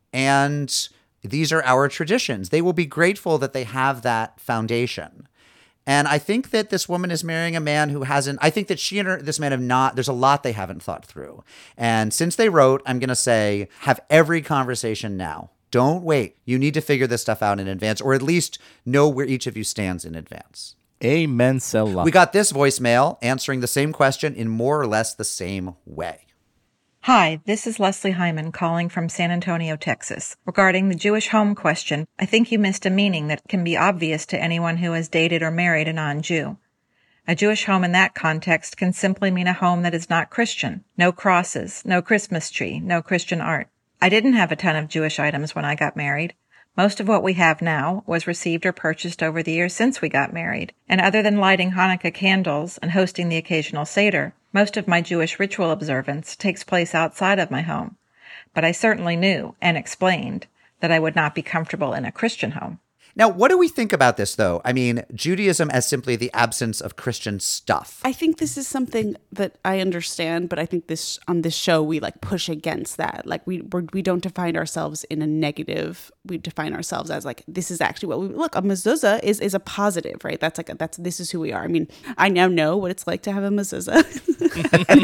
and these are our traditions. They will be grateful that they have that foundation. And I think that this woman is marrying a man who hasn't, I think that she and this man have not, there's a lot they haven't thought through. And since they wrote, I'm going to say, have every conversation now. Don't wait. You need to figure this stuff out in advance, or at least know where each of you stands in advance. Amen, Selah. We got this voicemail answering the same question in more or less the same way. Hi, this is Leslie Hyman calling from San Antonio, Texas. Regarding the Jewish home question, I think you missed a meaning that can be obvious to anyone who has dated or married a non-Jew. A Jewish home in that context can simply mean a home that is not Christian. No crosses, no Christmas tree, no Christian art. I didn't have a ton of Jewish items when I got married. Most of what we have now was received or purchased over the years since we got married. And other than lighting Hanukkah candles and hosting the occasional Seder, most of my Jewish ritual observance takes place outside of my home. But I certainly knew and explained that I would not be comfortable in a Christian home. Now, what do we think about this, though? I mean, Judaism as simply the absence of Christian stuff. I think this is something that I understand, but I think this on this show we like push against that. Like we don't define ourselves in a negative. We define ourselves as like this is actually what we look. A mezuzah is a positive, right? This is who we are. I mean, I now know what it's like to have a mezuzah, and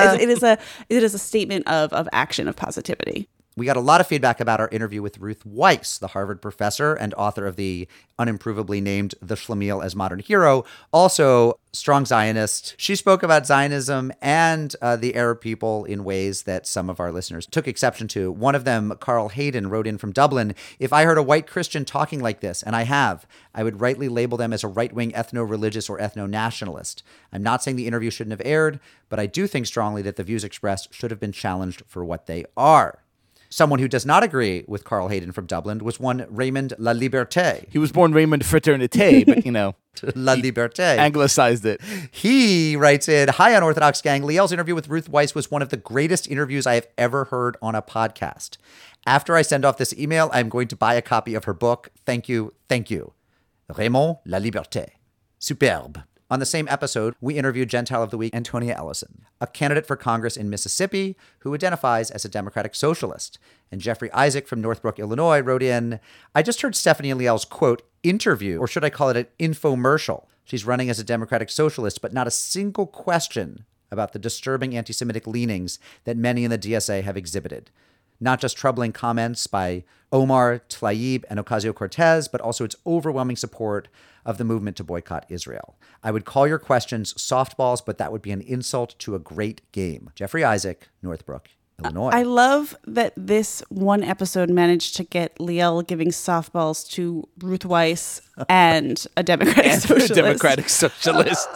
it is a statement of action, of positivity. We got a lot of feedback about our interview with Ruth Weiss, the Harvard professor and author of the unimprovably named The Schlemiel as Modern Hero, also strong Zionist. She spoke about Zionism and the Arab people in ways that some of our listeners took exception to. One of them, Carl Hayden, wrote in from Dublin, "If I heard a white Christian talking like this, and I have, I would rightly label them as a right-wing ethno-religious or ethno-nationalist. I'm not saying the interview shouldn't have aired, but I do think strongly that the views expressed should have been challenged for what they are." Someone who does not agree with Carl Hayden from Dublin was one Raymond La Liberté. He was born Raymond Fraternité, but, you know. La Liberté. Anglicized it. He writes in, "Hi, Unorthodox Gang. Liel's interview with Ruth Weiss was one of the greatest interviews I have ever heard on a podcast. After I send off this email, I'm going to buy a copy of her book. Thank you. Thank you. Raymond La Liberté. Superbe." On the same episode, we interviewed Gentile of the Week Antonia Ellison, a candidate for Congress in Mississippi who identifies as a Democratic socialist. And Jeffrey Isaac from Northbrook, Illinois wrote in, "I just heard Stephanie and Liel's, quote, interview, or should I call it an infomercial? She's running as a Democratic socialist, but not a single question about the disturbing anti-Semitic leanings that many in the DSA have exhibited. Not just troubling comments by Omar Tlaib and Ocasio-Cortez, but also its overwhelming support of the movement to boycott Israel. I would call your questions softballs, but that would be an insult to a great game." Jeffrey Isaac, Northbrook, Illinois. I love that this one episode managed to get Liel giving softballs to Ruth Weiss and a Democratic socialist. Democratic socialist.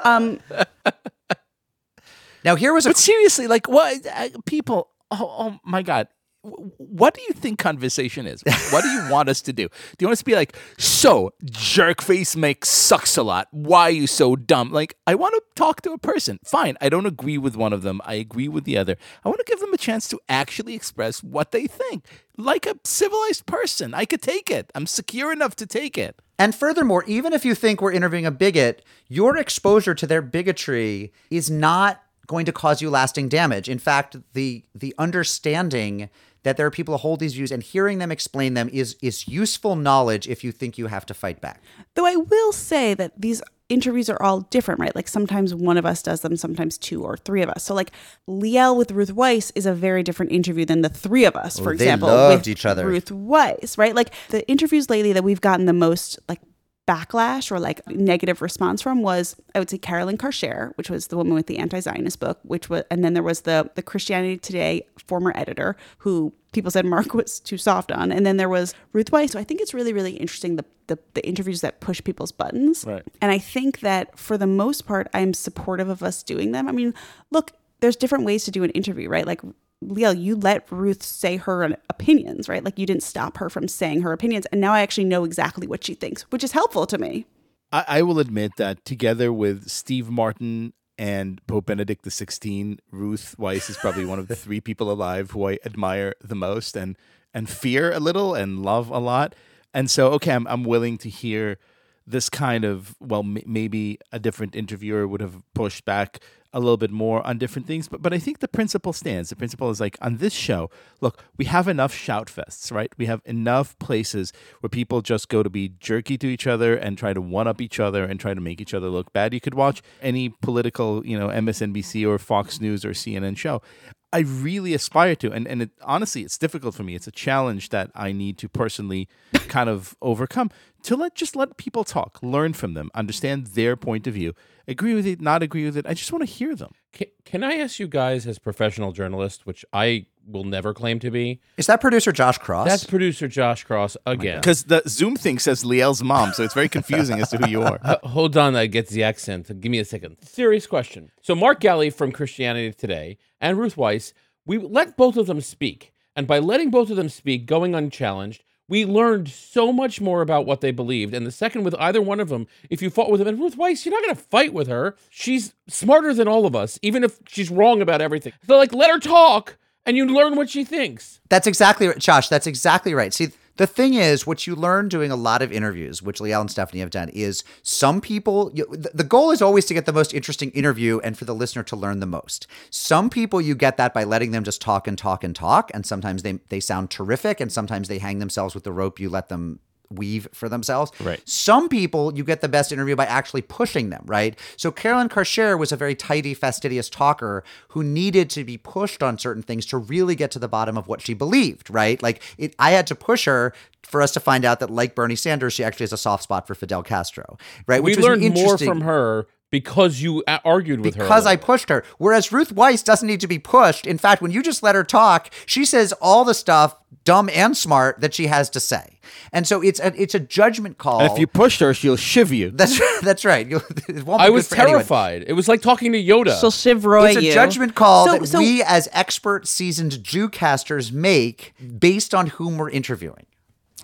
Now here was a... But seriously, like, what people? Oh my God. What do you think conversation is? What do you want us to do? Do you want us to be like, so Jerkface Mike sucks a lot. Why are you so dumb? Like, I want to talk to a person. Fine, I don't agree with one of them. I agree with the other. I want to give them a chance to actually express what they think. Like a civilized person. I could take it. I'm secure enough to take it. And furthermore, even if you think we're interviewing a bigot, your exposure to their bigotry is not going to cause you lasting damage. In fact, the understanding that there are people who hold these views and hearing them explain them is useful knowledge if you think you have to fight back. Though I will say that these interviews are all different, right? Like sometimes one of us does them, sometimes two or three of us. So like Liel with Ruth Weiss is a very different interview than the three of us, for example. They loved with each other. Ruth Weiss, right? Like the interviews lately that we've gotten the most like backlash or like negative response from was, I would say, Carolyn Karcher, which was the woman with the anti-Zionist book, and then there was the Christianity Today former editor who people said Mark was too soft on, and then there was Ruth Weiss. So I think it's really, really interesting the interviews that push people's buttons, right? And I think that for the most part, I'm supportive of us doing them. I mean, look, there's different ways to do an interview, right? Like, Liel, you let Ruth say her opinions, right? Like you didn't stop her from saying her opinions. And now I actually know exactly what she thinks, which is helpful to me. I will admit that together with Steve Martin and Pope Benedict XVI, Ruth Weiss is probably one of the three people alive who I admire the most and fear a little and love a lot. And so, okay, I'm willing to hear this kind of, well, maybe a different interviewer would have pushed back a little bit more on different things. But I think the principle stands. The principle is like, on this show, look, we have enough shout fests, right? We have enough places where people just go to be jerky to each other and try to one-up each other and try to make each other look bad. You could watch any political, MSNBC or Fox News or CNN show. I really aspire to, and honestly, it's difficult for me. It's a challenge that I need to personally kind of overcome, to let people talk, learn from them, understand their point of view, agree with it, not agree with it. I just want to hear them. Can I ask you guys, as professional journalists, which I will never claim to be? Is that producer Josh Cross? That's producer Josh Cross again. Because the Zoom thing says Liel's mom, so it's very confusing as to who you are. Hold on, I get the accent. Give me a second. Serious question. So Mark Galley from Christianity Today and Ruth Weiss, we let both of them speak. And by letting both of them speak, going unchallenged, we learned so much more about what they believed. And the second, with either one of them, if you fought with them, and Ruth Weiss, you're not going to fight with her. She's smarter than all of us, even if she's wrong about everything. So, let her talk, and you learn what she thinks. That's exactly right, Josh. That's exactly right. See, the thing is, what you learn doing a lot of interviews, which Liel and Stephanie have done, is some people, the goal is always to get the most interesting interview and for the listener to learn the most. Some people, you get that by letting them just talk and talk and talk. And sometimes they sound terrific. And sometimes they hang themselves with the rope you let them weave for themselves. Right. Some people, you get the best interview by actually pushing them, right? So Carolyn Karcher was a very tidy, fastidious talker who needed to be pushed on certain things to really get to the bottom of what she believed, right? I had to push her for us to find out that, like Bernie Sanders, she actually has a soft spot for Fidel Castro, right? We learned more from her because you argued with her. Because I pushed her. Whereas Ruth Weiss doesn't need to be pushed. In fact, when you just let her talk, she says all the stuff, dumb and smart, that she has to say. And so it's a judgment call. And if you push her, she'll shiv you. That's right. I was terrified. Anyone. It was like talking to Yoda. She'll shiv Roy you. It's a judgment call that we as expert, seasoned Jewcasters make based on whom we're interviewing.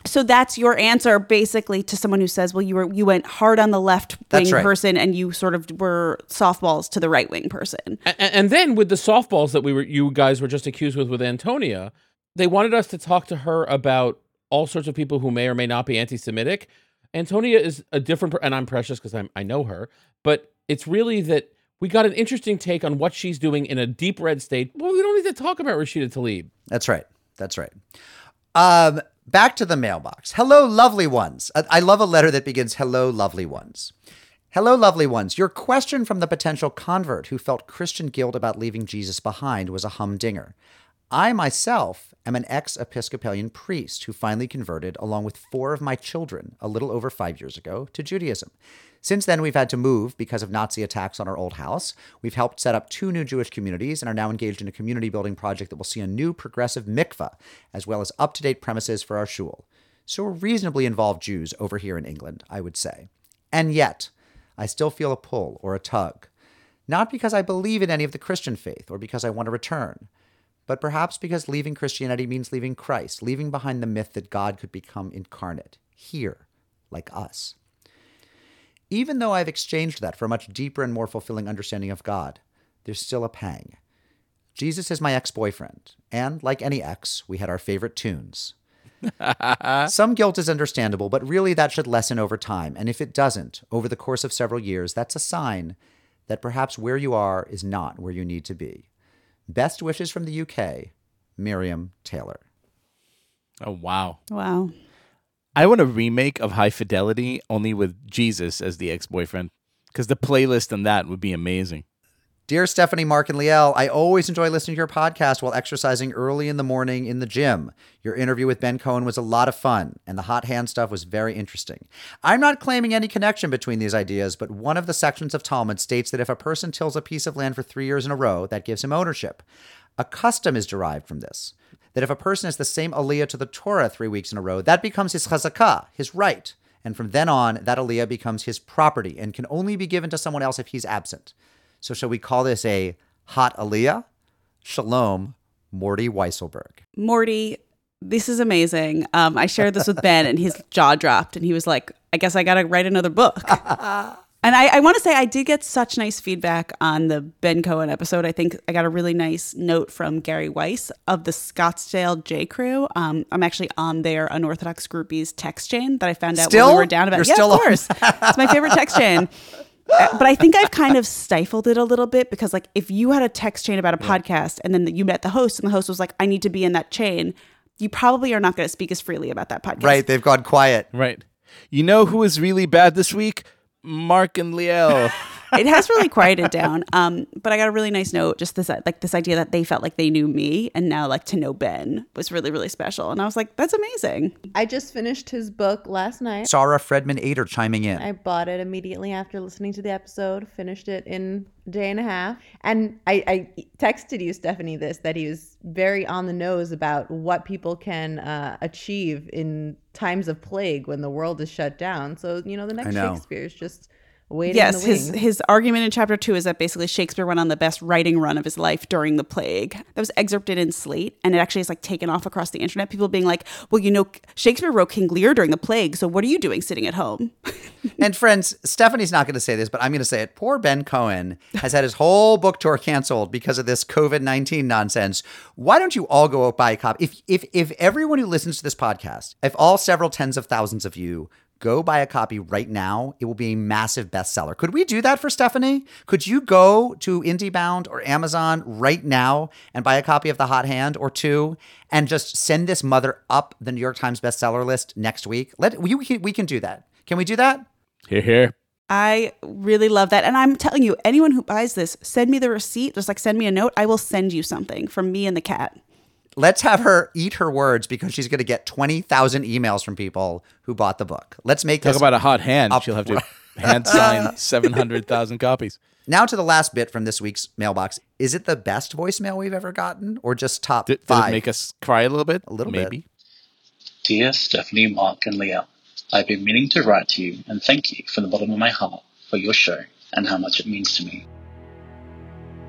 So that's your answer basically to someone who says, well, you went hard on the left wing right. person and you sort of were softballs to the right wing person. And then with the softballs that you guys were just accused with Antonia, they wanted us to talk to her about all sorts of people who may or may not be anti-Semitic. Antonia is a different, and I'm precious because I know her, but it's really that we got an interesting take on what she's doing in a deep red state. Well, we don't need to talk about Rashida Tlaib. That's right. That's right. Back to the mailbox. Hello, lovely ones. I love a letter that begins, hello, lovely ones. Hello, lovely ones. Your question from the potential convert who felt Christian guilt about leaving Jesus behind was a humdinger. I myself am an ex-Episcopalian priest who finally converted, along with 4 of my children, a little over 5 years ago, to Judaism. Since then, we've had to move because of Nazi attacks on our old house. We've helped set up 2 new Jewish communities and are now engaged in a community building project that will see a new progressive mikveh, as well as up-to-date premises for our shul. So we're reasonably involved Jews over here in England, I would say. And yet, I still feel a pull or a tug. Not because I believe in any of the Christian faith or because I want to return, but perhaps because leaving Christianity means leaving Christ, leaving behind the myth that God could become incarnate, here, like us. Even though I've exchanged that for a much deeper and more fulfilling understanding of God, there's still a pang. Jesus is my ex-boyfriend, and like any ex, we had our favorite tunes. Some guilt is understandable, but really that should lessen over time, and if it doesn't, over the course of several years, that's a sign that perhaps where you are is not where you need to be. Best wishes from the UK, Miriam Taylor. Oh, wow. Wow. I want a remake of High Fidelity, only with Jesus as the ex-boyfriend, because the playlist on that would be amazing. Dear Stephanie, Mark, and Liel, I always enjoy listening to your podcast while exercising early in the morning in the gym. Your interview with Ben Cohen was a lot of fun, and the hot hand stuff was very interesting. I'm not claiming any connection between these ideas, but one of the sections of Talmud states that if a person tills a piece of land for 3 years in a row, that gives him ownership. A custom is derived from this, that if a person has the same aliyah to the Torah 3 weeks in a row, that becomes his chazakah, his right. And from then on, that aliyah becomes his property and can only be given to someone else if he's absent. So shall we call this a hot aliyah? Shalom, Morty Weisselberg. Morty, this is amazing. I shared this with Ben and his jaw dropped and he was like, I guess I got to write another book. And I want to say I did get such nice feedback on the Ben Cohen episode. I think I got a really nice note from Gary Weiss of the Scottsdale J Crew. I'm actually on their Unorthodox Groupies text chain that I found out when we were down about. You're yeah, still of course. It's my favorite text chain. But I think I've kind of stifled it a little bit because, like, if you had a text chain about a podcast and then you met the host and the host was like, I need to be in that chain, you probably are not going to speak as freely about that podcast. Right. They've gone quiet. Right. You know who is really bad this week? Mark and Liel. It has really quieted down. But I got a really nice note, just this idea that they felt like they knew me and now like to know Ben was really, really special. And I was like, that's amazing. I just finished his book last night. Sarah Fredman Ader chiming in. I bought it immediately after listening to the episode, finished it in a day and a half. And I texted you, Stephanie, that he was very on the nose about what people can achieve in times of plague when the world is shut down. So, the next Shakespeare is just waiting in the wings. His argument in chapter 2 is that basically Shakespeare went on the best writing run of his life during the plague. That was excerpted in Slate, and it actually is like taken off across the internet. People being like, well, Shakespeare wrote King Lear during the plague, so what are you doing sitting at home? And friends, Stephanie's not going to say this, but I'm going to say it. Poor Ben Cohen has had his whole book tour canceled because of this COVID-19 nonsense. Why don't you all go buy a copy? If everyone who listens to this podcast, if all several tens of thousands of you go buy a copy right now, it will be a massive bestseller. Could we do that for Stephanie? Could you go to IndieBound or Amazon right now and buy a copy of The Hot Hand or 2 and just send this mother up the New York Times bestseller list next week? We can do that. Can we do that? Hear, hear. I really love that. And I'm telling you, anyone who buys this, send me the receipt. Just like send me a note. I will send you something from me and the cat. Let's have her eat her words because she's going to get 20,000 emails from people who bought the book. Let's make Talk this about a hot hand. She'll have to hand sign 700,000 copies. Now to the last bit from this week's mailbox. Is it the best voicemail we've ever gotten or just top Did 5? it make us cry a little bit? A little Maybe. bit. Dear Stephanie, Mark, and Liel, I've been meaning to write to you and thank you from the bottom of my heart for your show and how much it means to me.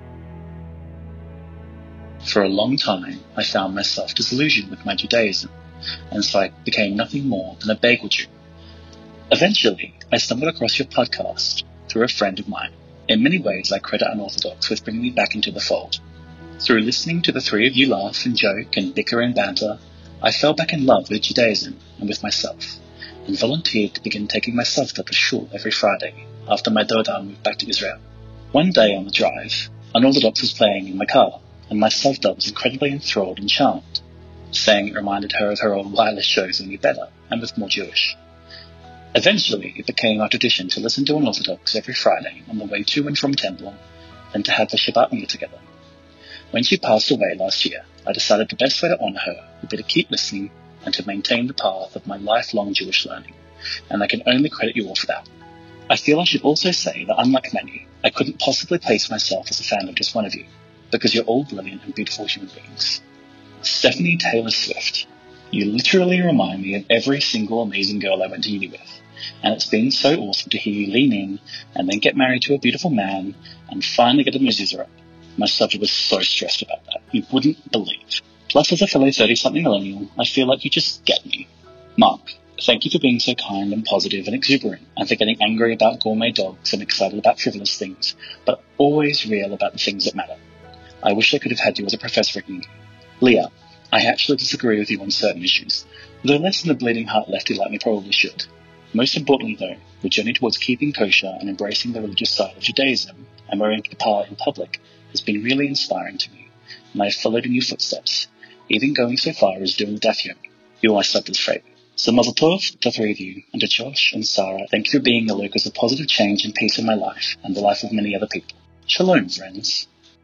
For a long time, I found myself disillusioned with my Judaism and so I became nothing more than a bagel Jew. Eventually, I stumbled across your podcast through a friend of mine. In many ways, I credit Unorthodox with bringing me back into the fold. Through listening to the three of you laugh and joke and bicker and banter, I fell back in love with Judaism and with myself, and volunteered to begin taking my Savta to shul every Friday after my Doda moved back to Israel. One day on the drive, Unorthodox was playing in my car, and my Savta was incredibly enthralled and charmed, saying it reminded her of her old wireless shows only better and with more Jewish. Eventually, it became our tradition to listen to Unorthodox every Friday on the way to and from temple, and to have the Shabbat meal together. When she passed away last year, I decided the best way to honor her would be to keep listening and to maintain the path of my lifelong Jewish learning, and I can only credit you all for that. I feel I should also say that unlike many, I couldn't possibly place myself as a fan of just one of you, because you're all brilliant and beautiful human beings. Stephanie Taylor Swift, you literally remind me of every single amazing girl I went to uni with, and it's been so awesome to hear you lean in and then get married to a beautiful man and finally get a mezuzah up. My subject was so stressed about that, you wouldn't believe. Plus, as a fellow 30-something millennial, I feel like you just get me. Mark, thank you for being so kind and positive and exuberant, and for getting angry about gourmet dogs and excited about frivolous things, but always real about the things that matter. I wish I could have had you as a professor at uni. Leah, I actually disagree with you on certain issues, though less than the bleeding heart lefty like me probably should. Most importantly, though, the journey towards keeping kosher and embracing the religious side of Judaism and wearing kippah in public has been really inspiring to me, and I have followed in your footsteps, even going so far as doing the Daf Yomi. You're my subject's favourite. So mazel tov to the three of you, and to Josh and Sarah, thank you for being the locus of positive change and peace in my life, and the life of many other people. Shalom, friends.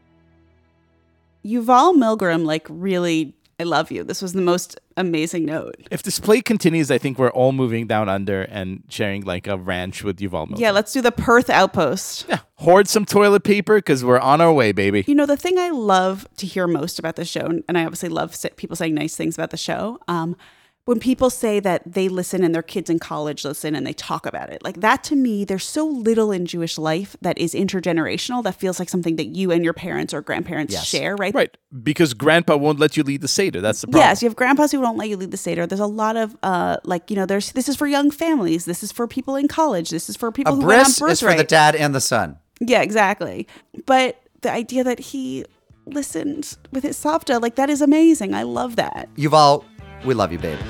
Yuval Milgram, really, I love you. This was the most amazing note. If this play continues, I think we're all moving down under and sharing a ranch with Yuval Milgram. Yeah, let's do the Perth outpost. Yeah, hoard some toilet paper because we're on our way, baby. You know, the thing I love to hear most about the show, and I obviously love people saying nice things about the show, when people say that they listen and their kids in college listen and they talk about it, that to me, there's so little in Jewish life that is intergenerational that feels like something that you and your parents or grandparents share, right? Right, because grandpa won't let you lead the Seder. That's the problem. Yes, you have grandpas who won't let you lead the Seder. There's a lot of, this is for young families. This is for people in college. This is for people who went on birthright. Is for the dad and the son. Yeah, exactly. But the idea that he listened with his Savta, that is amazing. I love that. Yuval, we love you, babe.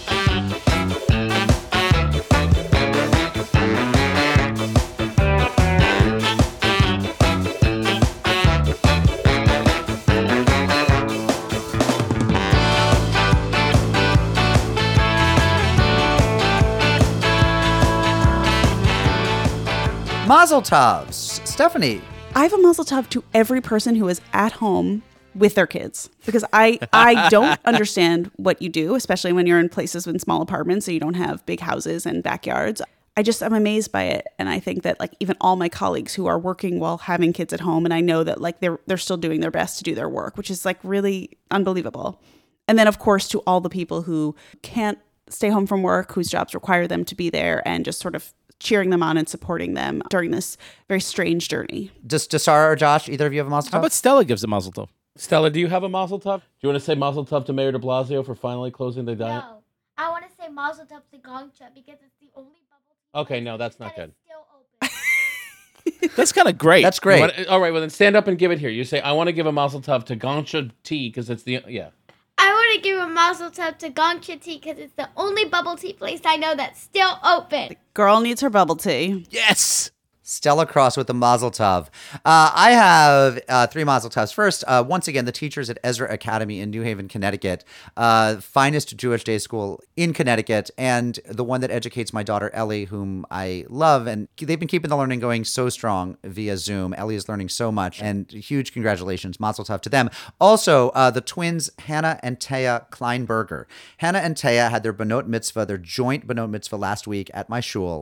Mazel tovs. Stephanie. I have a mazel tov to every person who is at home with their kids, because I don't understand what you do, especially when you're in places with small apartments, so you don't have big houses and backyards. I'm amazed by it. And I think that even all my colleagues who are working while having kids at home, and I know that they're still doing their best to do their work, which is really unbelievable. And then of course to all the people who can't stay home from work, whose jobs require them to be there, and just sort of cheering them on and supporting them during this very strange journey. Does Sarah or Josh, either of you have a mazel tov? How about Stella gives a mazel tov? Stella, do you have a mazel tov? Do you want to say mazel tov to Mayor de Blasio for finally closing the diet? No, I want to say mazel tov to Gongcha because it's the only bubble tea. Okay, no, that's not good. Still open. That's kind of great. That's great. All right, well then stand up and give it here. You say, I want to give a mazel tov to Gongcha tea because it's the, yeah. I want to give a mazel tov to Gongcha tea because it's the only bubble tea place I know that's still open. Girl needs her bubble tea. Yes. Stella Cross with the mazel tov. I have three mazel tovs. First, once again, the teachers at Ezra Academy in New Haven, Connecticut, finest Jewish day school in Connecticut, and the one that educates my daughter Ellie, whom I love. And they've been keeping the learning going so strong via Zoom. Ellie is learning so much, and huge congratulations, mazel tov to them. Also, the twins Hannah and Taya Kleinberger. Hannah and Taya had their Banot Mitzvah, their joint Banot Mitzvah last week at my shul.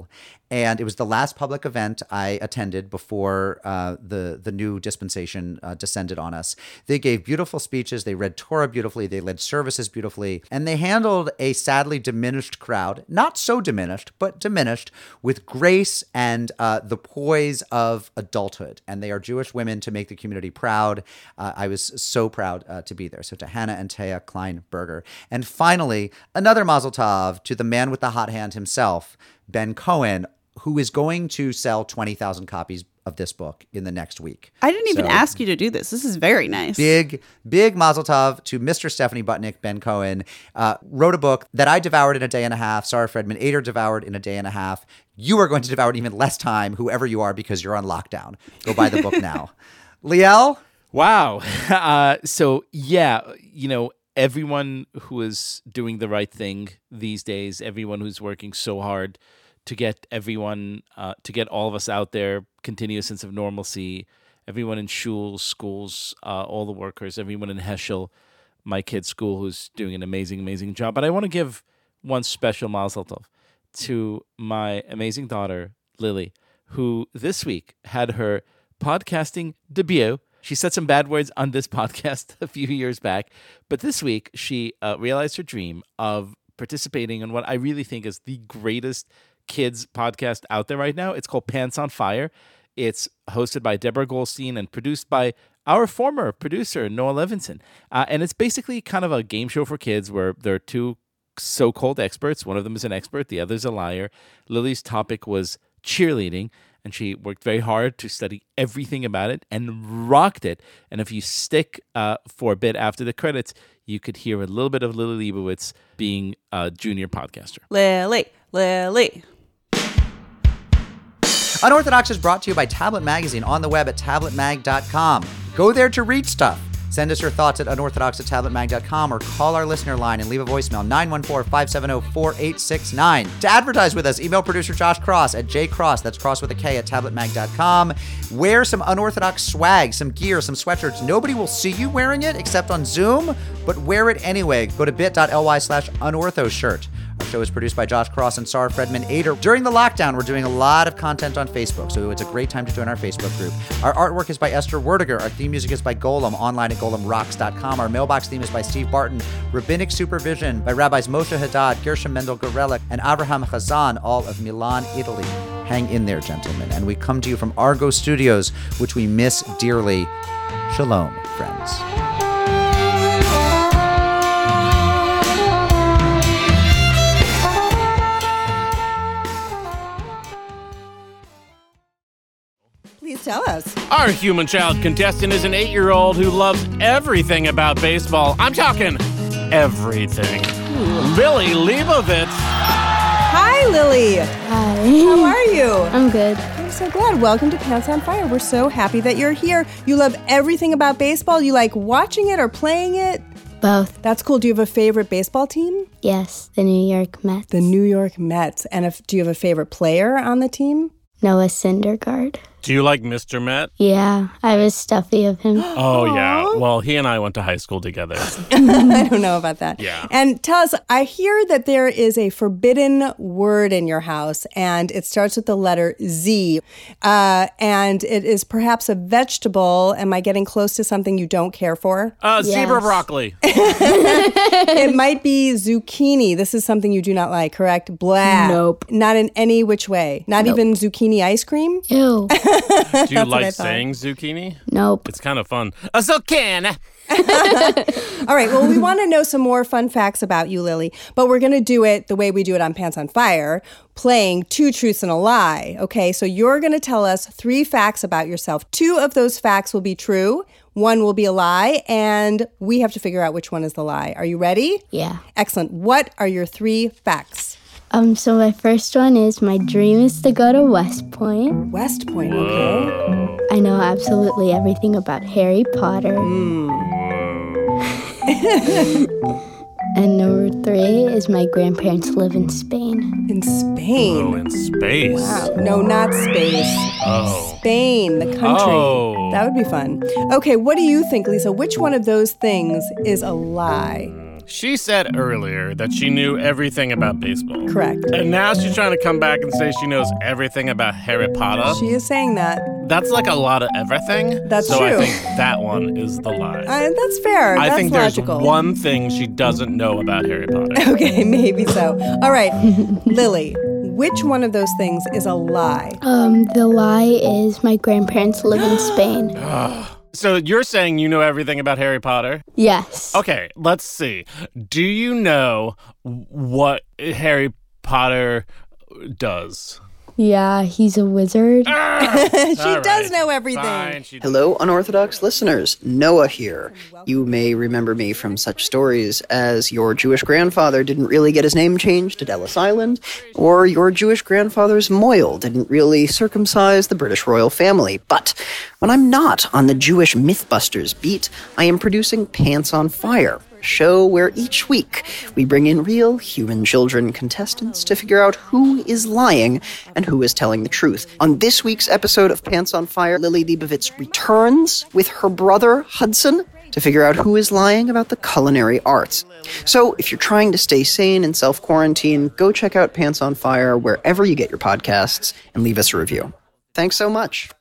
And it was the last public event I attended before the new dispensation descended on us. They gave beautiful speeches. They read Torah beautifully. They led services beautifully. And they handled a sadly diminished crowd, not so diminished, but diminished, with grace and the poise of adulthood. And they are Jewish women to make the community proud. I was so proud to be there. So to Hannah and Taya Kleinberger. And finally, another mazel tov to the man with the hot hand himself, Ben Cohen, who is going to sell 20,000 copies of this book in the next week. I didn't even ask you to do this. This is very nice. Big mazel tov to Mr. Stephanie Butnick. Ben Cohen wrote a book that I devoured in a day and a half. Sarah Fredman Ader devoured in a day and a half. You are going to devour it even less time, whoever you are, because you're on lockdown. Go buy the book now. Liel? Wow. So, yeah, everyone who is doing the right thing these days, everyone who's working so hard to get everyone, to get all of us out there, continue a sense of normalcy, everyone in schools, all the workers, everyone in Heschel, my kid's school, who's doing an amazing, amazing job. But I want to give one special mazel tov to my amazing daughter, Lily, who this week had her podcasting debut. She said some bad words on this podcast a few years back, but this week she realized her dream of participating in what I really think is the greatest kids podcast out there right now. It's called Pants on Fire. It's hosted by Deborah Goldstein and produced by our former producer, Noah Levinson. And it's basically kind of a game show for kids where there are two so-called experts. One of them is an expert. The other is a liar. Lily's topic was cheerleading, and she worked very hard to study everything about it and rocked it. And if you stick for a bit after the credits, you could hear a little bit of Lily Leibowitz being a junior podcaster. Lily. Unorthodox is brought to you by Tablet Magazine on the web at tabletmag.com. Go there to read stuff. Send us your thoughts at unorthodox@tabletmag.com or call our listener line and leave a voicemail, 914-570-4869. To advertise with us, email producer Josh Cross at jcross, that's cross with a K, at tabletmag.com. Wear some unorthodox swag, some gear, some sweatshirts. Nobody will see you wearing it except on Zoom, but wear it anyway. Go to bit.ly/unorthoshirt. Our show is produced by Josh Cross and Sarah Fredman Ader. During the lockdown, we're doing a lot of content on Facebook, so it's a great time to join our Facebook group. Our artwork is by Esther Werdiger. Our theme music is by Golem, online at golemrocks.com. Our mailbox theme is by Steve Barton. Rabbinic supervision by Rabbis Moshe Haddad, Gershom Mendel Gorelick, and Avraham Chazan, all of Milan, Italy. Hang in there, gentlemen. And we come to you from Argo Studios, which we miss dearly. Shalom, friends. Please tell us. Our human child contestant is an 8-year-old who loves everything about baseball. I'm talking everything. Lily Leibovitz. Hi, Lily. Hi. How are you? I'm good. I'm so glad. Welcome to Pants on Fire. We're so happy that you're here. You love everything about baseball. You like watching it or playing it? Both. That's cool. Do you have a favorite baseball team? Yes, the New York Mets. The New York Mets. And do you have a favorite player on the team? Noah Syndergaard. Do you like Mr. Met? Yeah, I have a stuffy of him. Oh, yeah. Well, he and I went to high school together. I don't know about that. Yeah. And tell us, I hear that there is a forbidden word in your house, and it starts with the letter Z. And it is perhaps a vegetable. Am I getting close to something you don't care for? Zebra broccoli. It might be zucchini. This is something you do not like, correct? Blah. Nope. Not in any which way. Not even zucchini ice cream? Ew. Do you like saying zucchini? Nope. It's kind of fun. A zucchini. All right. Well, we want to know some more fun facts about you, Lily, but we're going to do it the way we do it on Pants on Fire, playing 2 truths and a lie. Okay. So you're going to tell us 3 facts about yourself. 2 of those facts will be true. 1 will be a lie, and we have to figure out which one is the lie. Are you ready? Yeah. Excellent. What are your 3 facts? So my first one is my dream is to go to West Point. West Point, okay. I know absolutely everything about Harry Potter. And number 3 is my grandparents live in Spain. In Spain? Oh, in space. Wow. No, not space. Oh. Spain, the country. Oh. That would be fun. Okay, what do you think, Lisa? Which one of those things is a lie? She said earlier that she knew everything about baseball. Correct. And now she's trying to come back and say she knows everything about Harry Potter. She is saying that. That's like a lot of everything. That's so true. I think that one is the lie. That's fair. I That's think logical. there's one thing she doesn't know about Harry Potter. Okay, maybe so. All right, Lily, which one of those things is a lie? The lie is my grandparents live in Spain. So you're saying you know everything about Harry Potter? Yes. Okay, let's see. Do you know what Harry Potter does? Yeah, he's a wizard. She does know everything. Fine, Hello, unorthodox listeners. Noah here. You may remember me from such stories as your Jewish grandfather didn't really get his name changed at Ellis Island, or your Jewish grandfather's Moyle didn't really circumcise the British royal family. But when I'm not on the Jewish Mythbusters beat, I am producing Pants on Fire, a show where each week we bring in real human children contestants to figure out who is lying and who is telling the truth. On this week's episode of Pants on Fire, Lily Leibovitz returns with her brother Hudson to figure out who is lying about the culinary arts. So if you're trying to stay sane in self-quarantine, go check out Pants on Fire wherever you get your podcasts and leave us a review. Thanks so much.